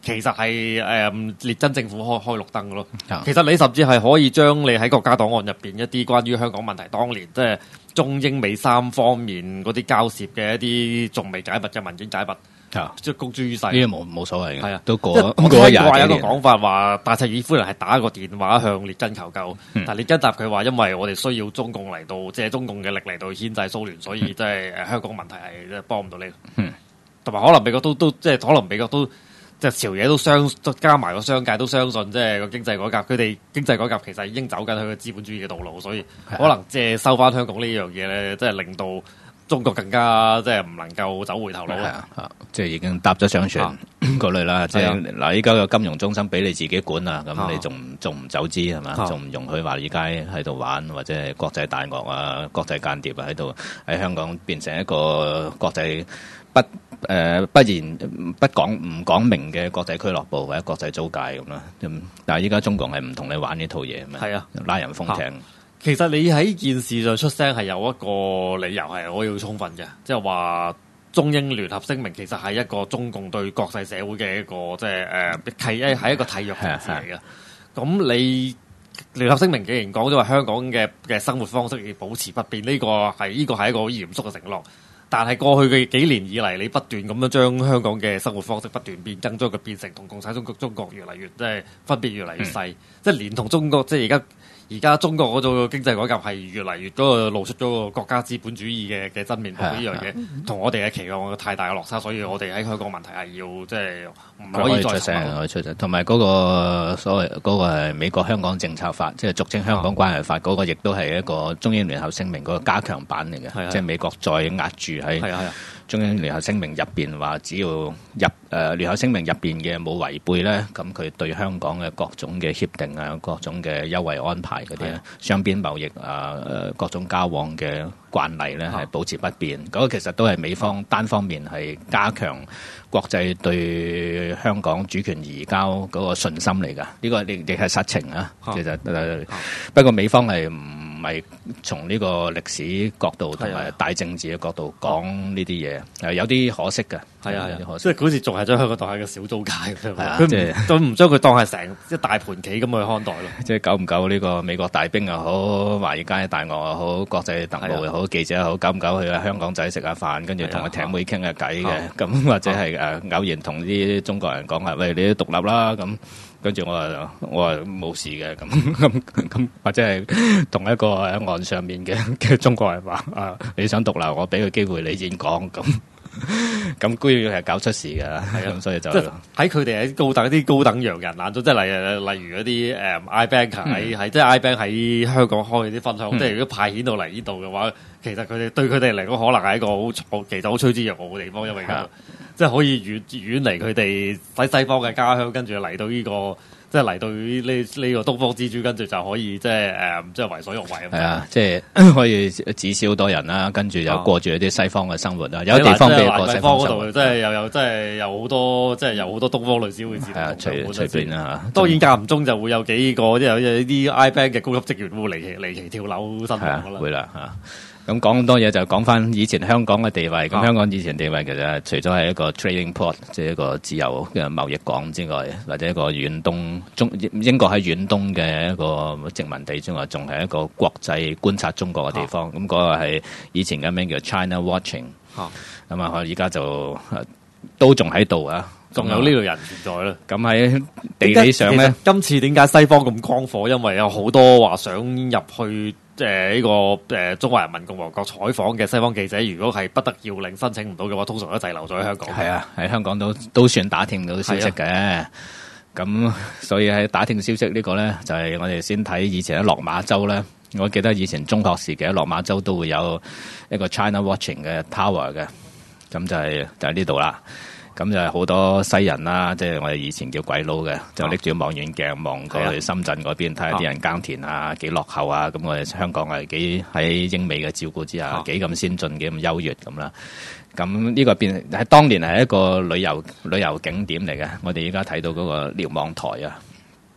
其實係列真政府開綠燈嘅咯。其實你甚至係可以將你喺國家檔案入邊一啲關於香港問題當年即係中英美三方面嗰啲交涉嘅一啲仲未解密嘅文件解密，即係公諸於世。呢個冇所謂嘅， 係啊， 都過我聽過有一個講法話，戴卓爾夫人係打個電話向列根求救，但列根答佢話，因為我哋需要中共嚟到借中共嘅力嚟到牽制蘇聯，所以即係香港問題係即係幫唔到你。同埋可能美國都即係可能美國都即係朝野都加埋個商界都相信，即係個經濟改革，佢哋經濟改革其實已經走緊去個資本主義嘅道路，所以可能即係收翻香港呢樣嘢咧，即係令到中國更加即係唔能夠走回頭路啦。 即係已經搭咗上船嗰類啦。即係嗱，依家個金融中心俾你自己管啊，咁你仲唔走資係嘛？仲唔容許華爾街喺度玩，或者係國際大鱷啊、國際間諜啊喺度喺香港變成一個國際不講明嘅國際俱樂部或者國際租界咁啦。但係依家中共係唔同你玩呢套嘢，係啊，拉人封艇。 其實你喺件事上出聲係有一個理由係我要充分嘅，即係話中英聯合聲明其實係一個中共對國際社會嘅一個即係係一個契約形式嚟嘅。咁你聯合聲明既然講咗話香港嘅生活方式要保持不變，呢個係一個嚴肅嘅承諾。但係過去嘅幾年以嚟，你不斷咁樣將香港嘅生活方式不斷變更，將佢變成同共產中國越嚟越即係分別越嚟越細，即係連同中國即係而家中國嗰種經濟改革係越嚟越嗰個露出咗個國家資本主義嘅真面目呢樣嘢，同我哋嘅期望太大嘅落差，所以我哋喺香港問題係要即係唔可以再出聲， 可以出聲。同埋嗰個所謂嗰個係美國香港政策法，即係俗稱香港關係法嗰個，亦都係一個中英聯合聲明嗰個加強版嚟嘅，即係美國再壓住喺中英聯合聲明入邊話，只要聯合聲明入邊嘅冇違背咧，咁佢對香港嘅各種嘅協定啊、各種嘅優惠安排嗰啲雙邊貿易啊、各種交往嘅慣例咧係保持不變。嗰個其實都係美方單方面係加強國際對香港主權移交嗰個信心嚟㗎。呢個亦係實情啊。其實不過美方係唔係從呢個歷史角度同埋大政治嘅角度講呢啲嘢，有啲可惜嘅。係啊，有啲可惜。即係好似仲係將香港當係個小租界咁樣，佢唔將佢當係成一大盤棋咁去看待咯。即係久唔久呢個美國大兵又好，華爾街大鱷又好，國際特務又好，記者又好，久唔久去香港仔食下飯，跟住同佢艇妹傾下偈嘅，咁或者係偶然同啲中國人講下，喂，你都獨立啦咁。跟住我話冇事嘅，咁或者係同一個喺岸上面嘅中國人話你想獨立，我俾個機會你演講咁居然係搞出事嘅，咁所以就喺佢哋喺高等洋人眼中，即係例如嗰啲iBank 喺即係 iBank 喺香港開啲分行，即係如果派遣到嚟呢度嘅話，其實佢哋對佢哋嚟講可能係一個其實好趨之若鶩嘅地方，因為即係可以遠離佢哋喺西方嘅家鄉，跟住嚟到呢個即係嚟到呢個東方之珠，跟住就可以即係為所欲為咁。係啊，即係可以至少多人啦，跟住又過住一啲西方嘅生活啦。有地方俾過西方嗰度，即係有好多即係有好多東方女士會知道。係啊，隨便啦嚇。當然間唔中就會有幾個即係有啲 iBank 嘅高級職員會離奇跳樓身亡㗎啦。會啦嚇。咁講咁多嘢就講翻以前香港嘅地位。咁香港以前地位其實除咗係一個 trading port， 即係一個自由嘅貿易港之外，或者一個遠東英國喺遠東嘅一個殖民地之外，仲係一個國際觀察中國嘅地方。咁嗰個係以前嘅名叫 China Watching。咁啊，而家就都仲喺度啊，仲有呢個人存在啦。咁喺地理上咧，今次點解西方咁光火？因為有好多話想入去。呢個中華人民共和國採訪嘅西方記者，如果係不得要領申請唔到嘅話，通常都滯留咗喺香港。係啊，喺香港都算打聽到消息嘅。咁所以喺打聽消息呢個咧，就係我哋先睇以前喺落馬洲咧。我記得以前中學時期喺落馬洲都會有一個 China Watching 嘅 Tower 嘅，咁就係呢度啦。咁就係好多西人啦，即係我哋以前叫鬼佬嘅，就拎住望遠鏡望過去深圳嗰邊，睇下啲人耕田啊幾落後啊，咁我哋香港係幾喺英美嘅照顧之下幾咁先進幾咁優越咁啦。咁呢個變喺當年係一個旅遊景點嚟嘅。我哋而家睇到嗰個瞭望台啊，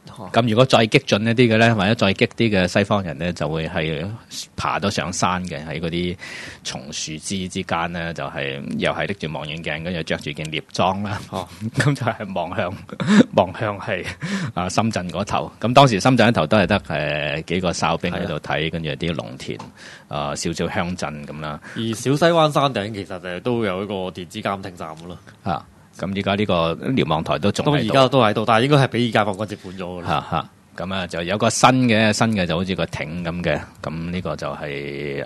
咁如果再激進一啲嘅咧，或者再激啲嘅西方人咧，就會係爬到上山嘅，喺嗰啲松樹枝之間咧，就係又係拎住望遠鏡，跟住着住件獵裝啦。咁就係望向係深圳嗰頭。咁當時深圳一頭都係得幾個哨兵喺度睇，跟住啲農田少少鄉鎮咁啦。 而小西灣山頂其實都有一個電子監聽站嘅咯。 咁依家呢個瞭望台都仲喺度， 而家都喺度，但係應該係俾解放軍接管咗啦。 咁就有個新嘅就好似個艇咁嘅，咁呢個就係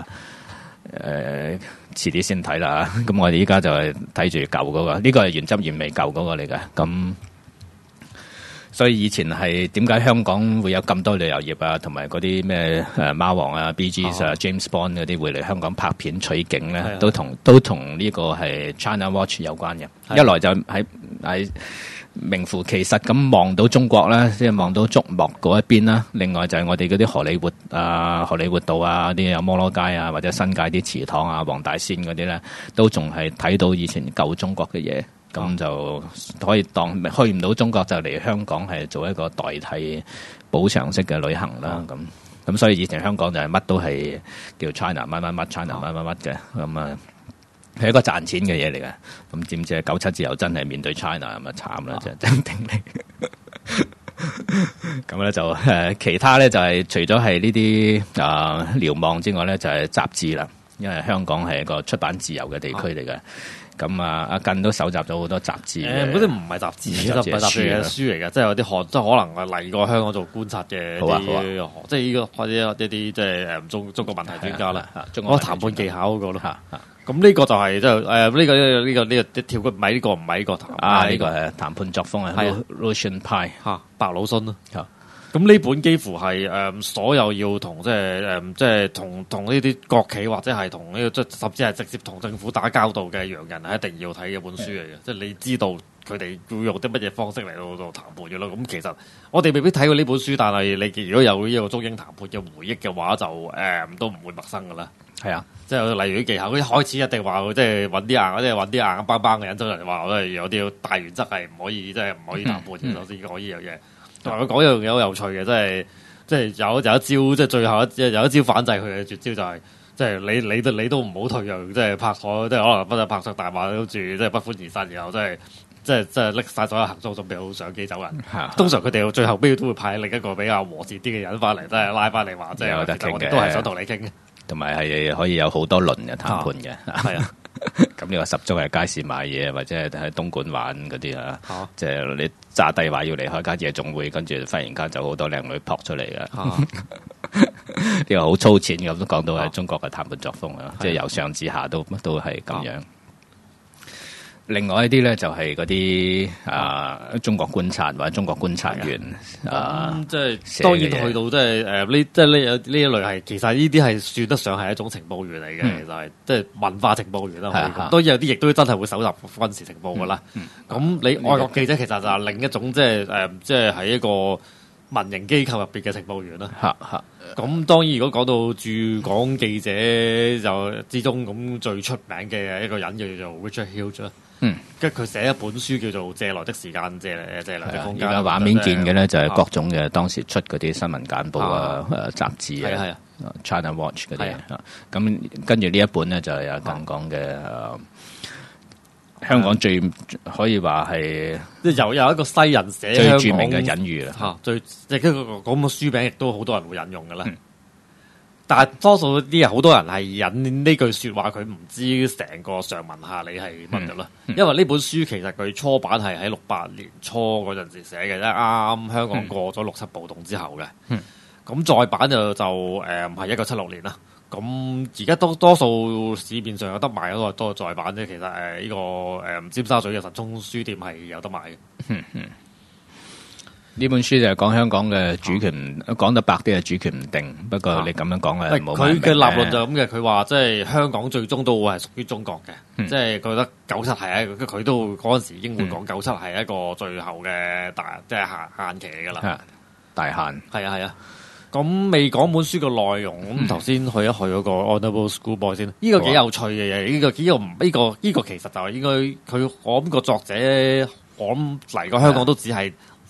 遲啲先睇啦。咁我哋依家就係睇住舊嗰個，呢個係原汁原味舊嗰個嚟嘅。咁所以以前係點解香港會有咁多旅遊業啊，同埋嗰啲咩貓王啊、Bee Gees 啊、James Bond 嗰啲會嚟香港拍片取景咧，都同呢個係 China Watch 有關嘅。一來就喺名副其實咁望到中國啦，即係望到竹幕嗰一邊啦。另外就係我哋嗰啲荷里活道啊，啲有摩羅街啊，或者新界啲祠堂啊、黃大仙嗰啲咧，都仲係睇到以前舊中國嘅嘢。咁就可以當去唔到中國就嚟香港係做一個代替補償式嘅旅行啦。咁所以以前香港就係乜都係叫 China 乜乜乜 China 乜乜乜嘅。咁係一個賺錢嘅嘢嚟嘅。咁知唔知97之後真係面對 China 咁啊慘啦，真定你。咁咧就其他咧就係除咗係呢啲瞭望之外咧，就係雜誌啦。因為香港係一個出版自由嘅地區嚟嘅。咁阿近都搜集咗好多雜誌嗰啲唔係雜誌，其實唔係雜誌嘅書嚟嘅，即係有啲即係可能嚟過香港做觀察嘅啲，即係呢個或者一啲即係中國問題專家啦，我談判技巧嗰個咯。咁呢個就係即係呢個跳骨唔係呢個唔係呢個談呢個係談判作風啊 ，Lucian 派白魯遜咯。咁呢本幾乎係所有要同即係同呢啲國企或者係同呢個即甚至係直接同政府打交道嘅洋人係一定要睇嘅本書嚟嘅，即係你知道佢哋會用啲乜嘢方式嚟到談判嘅咯。咁其實我哋未必睇過呢本書，但係你如果有呢個中英談判嘅回憶嘅話，就都唔會陌生噶啦。 係啊， 即係例如啲技巧，佢一開始一定話即係揾啲硬邦邦嘅人出嚟話，有啲大原則係唔可以即係唔可以談判嘅，首先講呢樣嘢。同埋佢講一樣嘢好有趣嘅，即係有一招，即係最後有一招反制佢嘅絕招就係，即係你都唔好退讓，即係拍台，即係可能不就拍出大馬都住，即係不歡而散，然後即係拎晒所有行裝準備好上機走人。通常佢哋最後都會派另一個比較和善啲嘅人翻嚟，即係拉翻嚟話，即係我哋都係想同你傾嘅。 同埋係可以有好多輪嘅談判嘅。 係啊。 咁呢個十足係街市買嘢，或者係喺東莞玩嗰啲啊，即係你炸低話要離開間夜總會，跟住忽然間就好多靚女撲出嚟嘅，呢個好粗淺咁都講到係中國嘅談判作風啊，即係由上至下都係咁樣。另外一啲咧就係嗰啲中國觀察或者中國觀察員即係當然去到即係呢一類係其實呢啲係算得上係一種情報員嚟嘅，其實係即係文化情報員啦。當然有啲亦都真係會搜集軍事情報噶啦。咁你外國記者其實就係另一種即係喺一個民營機構入邊嘅情報員啦。咁當然如果講到駐港記者就之中咁最出名嘅一個人叫做 Richard Hughes 啦。跟住佢寫一本書叫做《借來的時間，借來的空間》。而家畫面見嘅咧就係各種嘅當時出嗰啲新聞簡報雜誌啊，China Watch 嗰啲。咁跟住呢一本咧就係有近講嘅香港最可以話係即係有一個西人寫最著名嘅隱喻啦。 最即係嗰個書名亦都好多人會引用㗎啦。但係多數啲人好多人係引呢句説話，佢唔知成個上文下理係乜嘅啦。因為呢本書其實佢初版係喺68年初嗰陣時寫嘅，即係啱香港過咗6·7暴動之後嘅。咁再版就係1976年啦。咁而家多數市面上有得賣嗰個都係再版啫。其實呢個尖沙咀嘅神聰書店係有得賣嘅。 呢本書就係講香港嘅主權，講得白啲係主權唔定。不過你咁樣講係冇問題。佢嘅立論就咁嘅，佢話即係香港最終都會係屬於中國嘅，即係覺得97係一個，佢都嗰陣時已經會講97係一個最後嘅即係限期嚟㗎啦。大限。係啊。咁未講本書嘅內容，咁頭先去一去嗰個 Honourable Schoolboy 先。呢個幾有趣嘅嘢，呢個其實就係應該我諗個作者，我諗嚟過香港都只係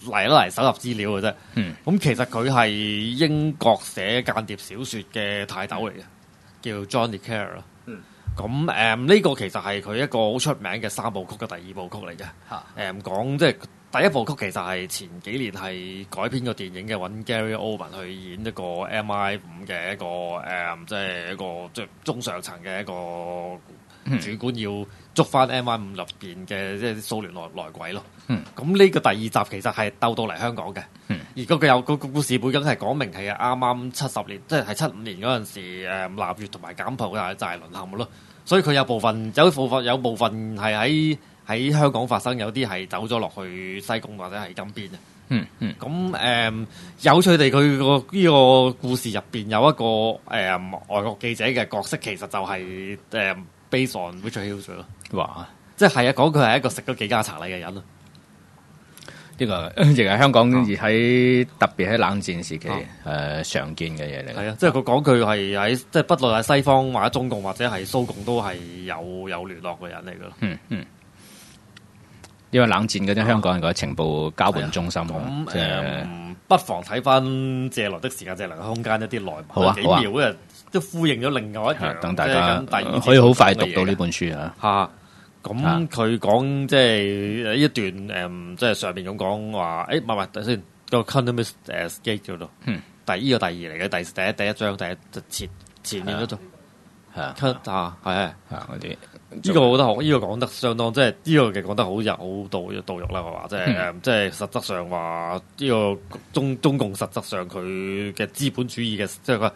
嚟搜集資料嘅啫。咁其實佢係英國寫間諜小説嘅泰斗嚟嘅，叫 John le Carré 咯。咁呢個其實係佢一個好出名嘅3部曲嘅第2部曲嚟嘅。講即係第1部曲其實係前幾年係改編個電影嘅，揾 Gary Oldman 去演一個 MI5 嘅一個即係一個即係中上層嘅一個主管要捉翻 MI5 入邊嘅即係蘇聯內鬼咯。咁呢個第2集其實係鬥到嚟香港嘅。而嗰個有個故事背景係講明係啱啱70年，即係75年嗰陣時南越同埋柬埔寨就係淪陷嘅咯。所以佢有部分係喺香港發生，有啲係走咗落去西貢或者係金邊啊。咁有趣地，佢呢個故事入邊有一個外國記者嘅角色，其實就係based on Richard Hughes 咯。 哇！ 即係講佢係一個食咗幾家茶禮嘅人咯。 呢個亦係香港喺特別喺冷戰時期常見嘅嘢嚟。係啊， 即係佢講佢係喺即係不論係西方或者中共或者係蘇共都係有聯絡嘅人嚟㗎咯。 因為冷戰嗰啲香港人個情報交換中心， 不妨睇翻借來的時間、借來嘅空間一啲內文，幾秒嘅都呼應咗另外一樣。 等大家可以好快讀到呢本書啊！ 咁佢講即係一段即係上面咁講話，唔係等先個 Economist Escape 叫做，第2嚟嘅，第一章前面嗰度嗰啲。呢個我覺得好，呢個講得相當，即係呢個嘅講得好到肉啦。我話即係即係實質上話呢個中共實質上佢嘅資本主義嘅，即係話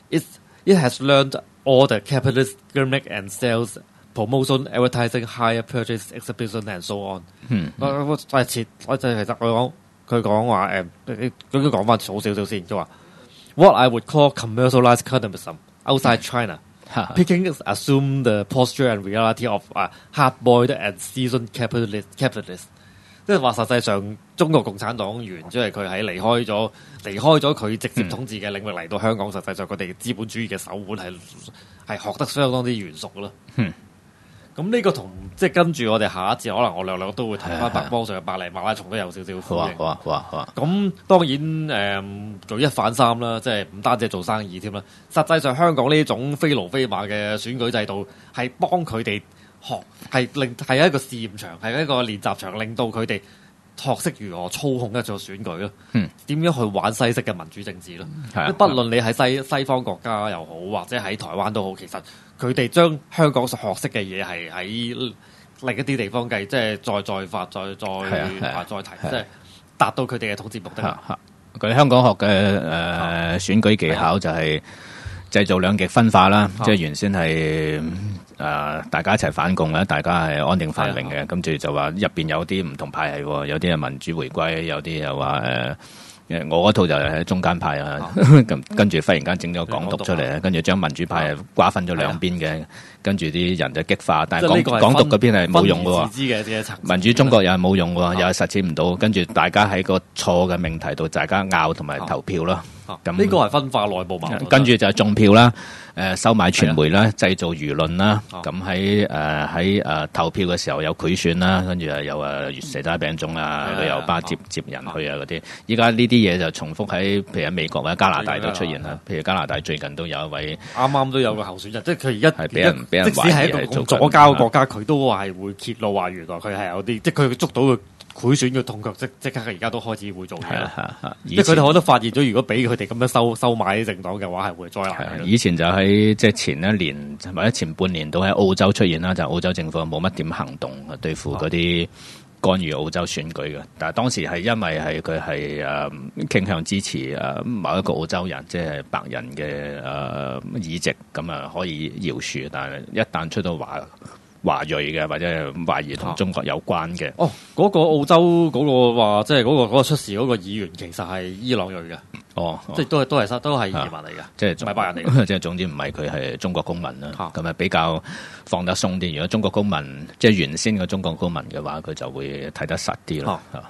it has learned all the capitalist gimmick and sales promotion advertising hire purchase exhibition and so on。我其實佢講話咁佢講翻好少少先，即係話 what I would call commercialized communism outside China。Peking assume the posture and reality of hard-boiled and seasoned capitalist， 即係話實際上中國共產黨員即係佢喺離開咗佢直接統治嘅領域嚟到香港，實際上佢哋資本主義嘅手腕係學得相當之圓熟咯。咁呢個同即係跟住我哋下一節可能我略都會提翻白幫上嘅百里馬拉松都有少少呼應。好啊。咁當然做一反三啦，即係唔單止做生意添啦。實際上香港呢種非驢非馬嘅選舉制度係幫佢哋學，係一個試驗場，係一個練習場，令到佢哋學識如何操控一場選舉咯。點樣去玩西式嘅民主政治咯？不論你喺西方國家又好，或者喺台灣都好，其實佢哋將香港所學識嘅嘢係喺另一啲地方計，即係再發再提，即係達到佢哋嘅統治目的。 佢哋香港學嘅選舉技巧就係製造兩極分化啦，即係原先係大家一齊反共咧，大家係安定繁榮嘅，跟住就話入邊有啲唔同派系，有啲係民主回歸，有啲又話我嗰套就係中間派啊，跟住忽然間整咗港獨出嚟，跟住將民主派瓜分咗兩邊嘅，跟住啲人就激化，但係港獨嗰邊係冇用嘅喎，民主中國又係冇用喎，又係實踐唔到，跟住大家喺個錯嘅命題度，大家拗同埋投票咯。 咁呢個係分化內部矛盾， 跟住就係種票啦，收買傳媒啦，製造輿論啦，咁喺投票嘅時候有賄選啦，跟住又蛇打餅糭啊，旅遊巴接人去啊嗰啲，依家呢啲嘢就重複喺譬如喺美國或者加拿大都出現啦，譬如加拿大最近都有一位啱都有個候選人，即係佢而家係俾人即使係一個左膠嘅國家，佢都係會揭露話原來佢係有啲，即係佢捉到佢賄選嘅痛腳，即刻而家都開始會做嘢啦。即係佢哋可能發現咗，如果俾佢哋咁樣收買啲政黨嘅話，係會災難。 以前就喺即係前一年或者前半年都喺澳洲出現啦，就澳洲政府冇乜點行動對付嗰啲干預澳洲選舉嘅。但係當時係因為係佢係傾向支持某一個澳洲人，即係白人嘅議席，咁啊可以饒恕。但係一旦出到華裔嘅或者係懷疑同中國有關嘅， 嗰個澳洲嗰個話，即係嗰個出事嗰個議員其實係伊朗裔嘅，即係都係移民嚟嘅，即係唔係白人嚟嘅， 即係總之唔係佢係中國公民啦，咁啊比較放得鬆啲。如果中國公民即係原先嘅中國公民嘅話，佢就會睇得實啲咯。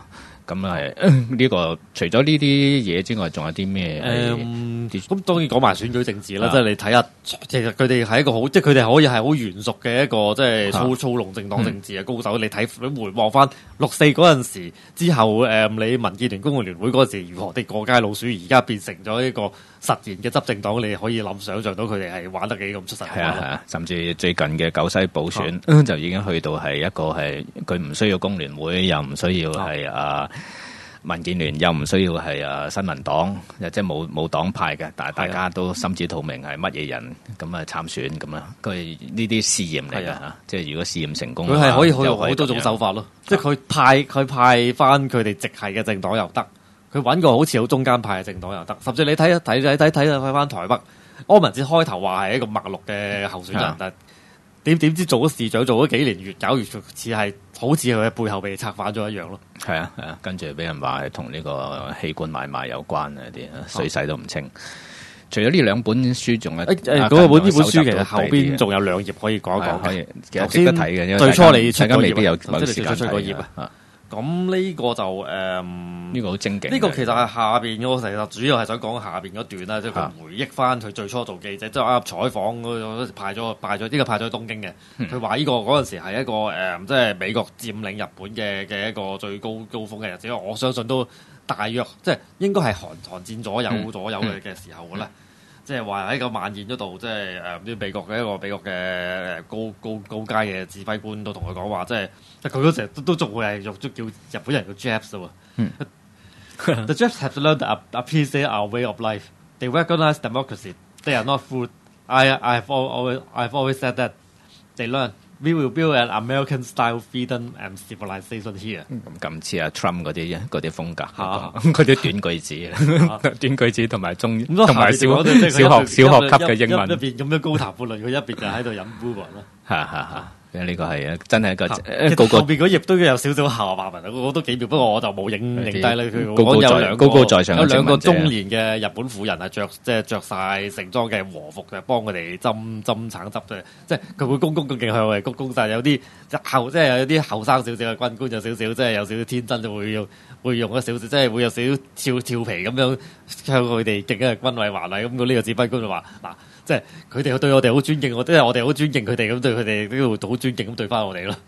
咁係呢個除咗呢啲嘢之外，仲有啲咩？ 咁當然講埋選舉政治啦，即係你睇下，其實佢哋係一個好，即係佢哋可以係好圓熟嘅一個即係操弄政黨政治嘅高手。你回望翻6·4嗰陣時之後，你民建聯、工聯會嗰陣時如何的過街老鼠，而家變成咗一個實然嘅執政黨，你可以想像到佢哋係玩得幾咁出神。 係啊，甚至最近嘅九西補選就已經去到係一個係佢唔需要工聯會，又唔需要係民建聯，又唔需要係新民黨，即係冇黨派嘅，但係大家都心知肚明係乜嘢人咁參選咁啦。佢呢啲試驗嚟㗎，即係如果試驗成功，佢係可以用好多種手法咯。即係佢派翻佢哋直系嘅政黨又得，佢揾個好似好中間派嘅政黨又得，甚至你睇翻台北柯文哲開頭話係一個墨綠嘅候選人，但點知做咗市長做咗幾年，越搞越似係好似佢嘅背後被策反咗一樣咯。係啊，跟住俾人話係同呢個器官買賣有關啊啲水勢都唔清。除咗呢兩本書，仲有呢本書其實後邊仲有2頁可以講一講，可以其實值得睇嘅。最初你大家未必有時間睇啊。咁呢個就呢個好精勁。呢個其實係下邊我其實主要係想講下邊嗰段啦，即係佢回憶翻佢最初做記者，即係啱採訪嗰派咗呢個派咗去東京嘅。佢話呢個嗰陣時係一個即係美國佔領日本嘅一個最高峰嘅日子。我相信都大約即係應該係韓戰左右嘅時候嘅啦。即係話喺個晚宴嗰度，即係啲美國嘅高階嘅指揮官都同佢講話，即係佢嗰時都仲會係用咗叫日本人叫 Japs 喎。The Japs have learned appreciate our way of life. They recognize democracy. They are not fooled. I've always said that they learn. We will build an American-style freedom and civilization here。咁似阿 Trump 嗰啲風格，嗰啲短句子，短句子同埋同埋小學級嘅英文，一邊咁樣高談闊論，佢一邊就喺度飲 bourbon 啦。呢個係真係一個後邊嗰頁都有少少下話文，我都幾妙，不過我就冇影低啦。佢高高在上有兩個中年嘅日本婦人係着晒盛裝嘅和服嘅，幫佢哋斟橙汁嘅，即係佢會恭敬向我哋鞠躬，但係有啲即係有啲後生少少嘅軍官有少少即係有少少天真，就會用一少少，即係會有少少俏皮咁樣向佢哋敬嘅軍委華禮。咁呢個指揮官就話嗱。即係佢哋對我哋好尊敬，即係我哋好尊敬佢哋，咁對佢哋都會好尊敬咁對翻我哋咯。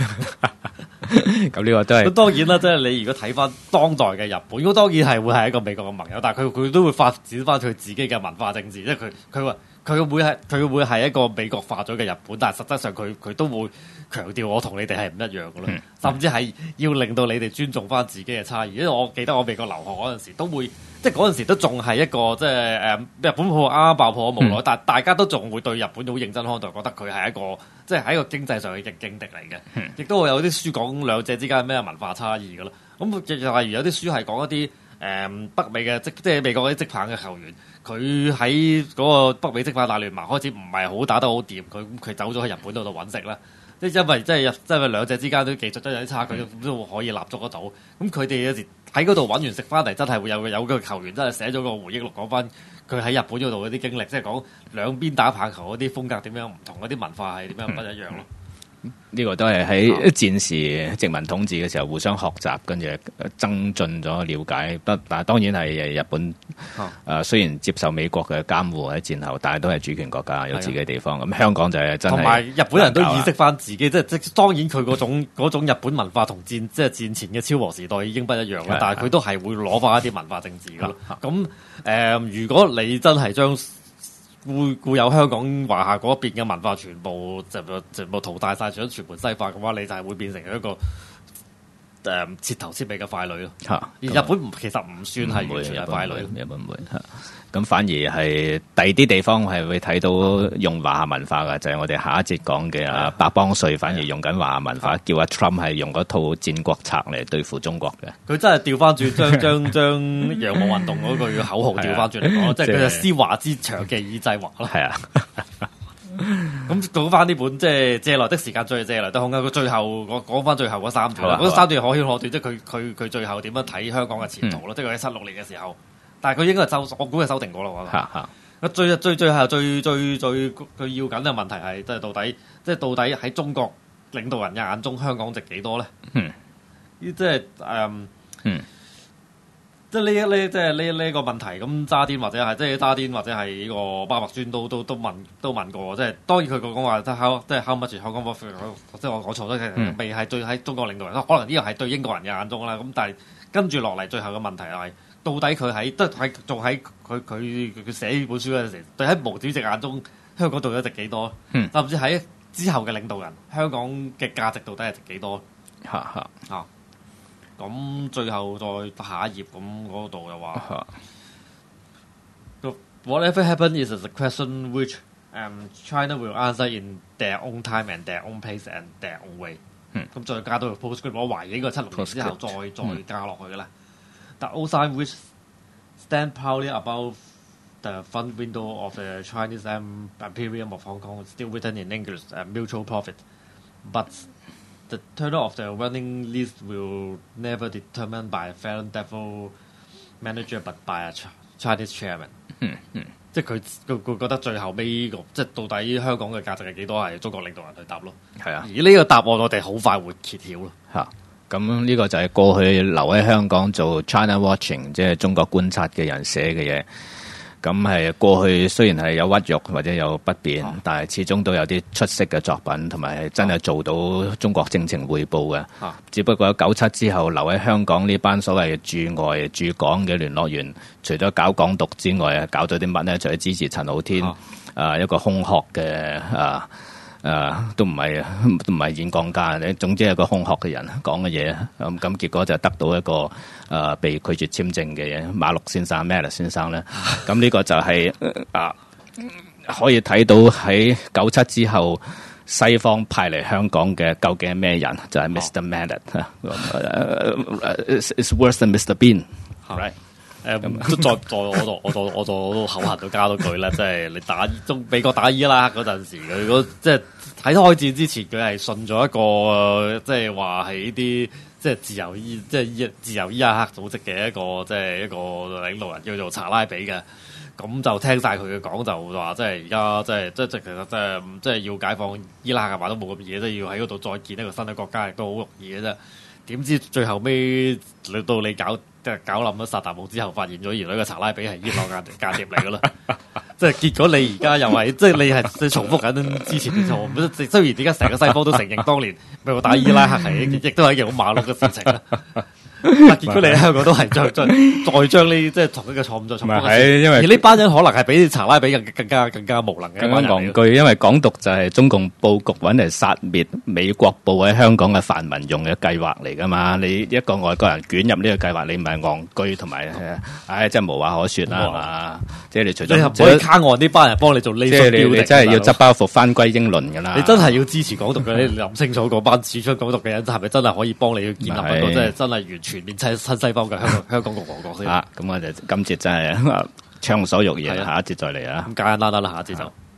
咁呢個都係。咁當然啦，即係你如果睇翻當代嘅日本，咁當然係會係一個美國嘅盟友，但係佢都會發展翻佢自己嘅文化政治，即係佢話佢會係一個美國化咗嘅日本，但係實質上佢都會強調我同你哋係唔一樣嘅咯，甚至係要令到你哋尊重翻自己嘅差異。因為我記得我美國留學嗰陣時都會。即係嗰陣時都仲係一個即係日本泡啱啱爆破無奈，但係大家都仲會對日本好認真看待，覺得佢係一個即係喺一個經濟上嘅勁敵嚟嘅。亦都會有啲書講兩者之間咩文化差異嘅咯。咁例如有啲書係講一啲北美嘅即係美國嗰啲職棒嘅球員，佢喺嗰個北美職棒大聯盟開始唔係好打得好掂，佢走咗去日本度揾食啦。即係因為兩者之間都技術都有啲差距，都可以立足得到。咁佢哋有時喺嗰度揾完食翻嚟，真係會有個球員真係寫咗個回憶錄，講翻佢喺日本嗰度嗰啲經歷，即係講兩邊打棒球嗰啲風格點樣唔同，嗰啲文化係點樣唔一樣咯。呢個都係喺戰時殖民統治嘅時候互相學習，跟住增進咗了解。但係當然係日本雖然接受美國嘅監護喺戰後，但係都係主權國家，有自己嘅地方。咁香港就係真係同埋日本人都意識翻自己，即係當然佢嗰種日本文化同即係戰前嘅昭和時代已經不一樣啦。但係佢都係會攞翻一啲文化政治噶咯。咁如果你真係將固有香港華夏嗰邊嘅文化全部淘汰晒，想全盤西化嘅話，你就係會變成一個徹頭徹尾嘅傀儡咯。而日本其實唔算係完全係傀儡，日本唔會咁反而係第二啲地方係會睇到用華夏文化嘅，就係我哋下一節講嘅白邦瑞，反而用緊華夏文化，叫阿 Trump 係用嗰套戰國策嚟對付中國嘅。佢真係調翻轉，將洋務運動嗰句口號調翻轉嚟講，即係佢就思華之長技以制華咯。係啊。咁講翻呢本即係借來的時間，最借來的空間。佢最後我講翻最後嗰3段，嗰3段可圈可點，即係佢最後點樣睇香港嘅前途咯。即係佢喺76年嘅時候。但係佢應該係我估係修訂過啦，我覺得。最後最佢要緊嘅問題係，即係到底喺中國領導人嘅眼中，香港值幾多咧？即係即係呢個問題，咁渣甸或者係即係渣甸或者係呢個巴麥尊都問過，即係當然佢講話即係 how much 香港即係我講錯咗，其實未係對喺中國領導人，可能呢個係對英國人嘅眼中啦。咁但係跟住落嚟最後嘅問題係，到底佢喺仲喺佢寫呢本書嗰陣時，對喺毛主席眼中香港到底值幾多？甚至喺之後嘅領導人，香港嘅價值到底係值幾多？咁最後再下一頁咁嗰度又話 ，Whatever happens is a question which China will answer in their own time and their own pace and their own way。咁再加到 postscript， 我懷疑呢個76年之後再加落去嘅啦。The old sign which stand proudly above the front window of the Chinese Imperium of Hong Kong is still written in English and mutual profit, but the turnout of the running list will never determined by a foreign devil manager, but by a Chinese chairman。即係佢覺得最後尾呢個，即係到底香港嘅價值係幾多，係中國領導人去答咯。係啊，而呢個答案我哋好快會揭曉咯。 咁呢個就係過去留喺香港做 China Watching， 即係中國觀察嘅人寫嘅嘢。咁係過去雖然係有屈辱或者有不便，但係始終都有啲出色嘅作品，同埋係真係做到中國政情匯報嘅。只不過喺97之後留喺香港呢班所謂駐外駐港嘅聯絡員，除咗搞港獨之外，搞咗啲乜呢？除咗支持陳浩天，一個空殼嘅都唔係演講家，總之係個空殼嘅人講嘅嘢，咁結果就得到一個被拒絕簽證嘅嘢，馬陸先生、Mallett 先生咧，咁呢個就係可以睇到喺97之後西方派嚟香港嘅究竟係咩人，就係 Mr. Mallett，It's worse than Mr. Bean， right？ 再我都口痕到加多句啦，即係你美國打伊拉克嗰陣時，佢即係喺開戰之前，佢係信咗一個即係話係呢啲即係自由伊拉克組織嘅一個領導人叫做查拉比嘅，咁就聽晒佢嘅講就話，即係而家即係其實即係要解放伊拉克嘅話都冇咁易，即係要喺嗰度再建一個新嘅國家亦都好容易嘅啫。點知最後尾到你搞冧咗薩達姆之後，發現咗原來個查拉比係伊朗間諜嚟噶啦，即係結果你而家又係即係你係重複緊之前嘅錯誤。雖然而家成個西方都承認當年美國打伊拉克係亦都係一件好馬鹿嘅事情啦。但結果你喺香港都係再將呢即係同一個錯誤再重複。 因為而呢班人可能係比查拉比更加無能嘅， 更加戇居。因為港獨就係中共佈局揾嚟殺滅美國部喺香港嘅泛民用嘅計劃嚟噶嘛。你一個外國人捲入呢個計劃，你唔係戇居同埋真係無話可説啦，係嘛？即係你除咗你可以卡岸呢班人幫你做呢，即係你真係要執包袱翻歸英倫噶啦。 你真係要支持港獨嘅，你諗清楚嗰班主張港獨嘅人係咪真係可以幫你去建立一個真係完全全面親西方嘅香港共和國先。 咁我哋今節真係暢所欲言，下一節再嚟啊！ 咁簡單啦，下一節就。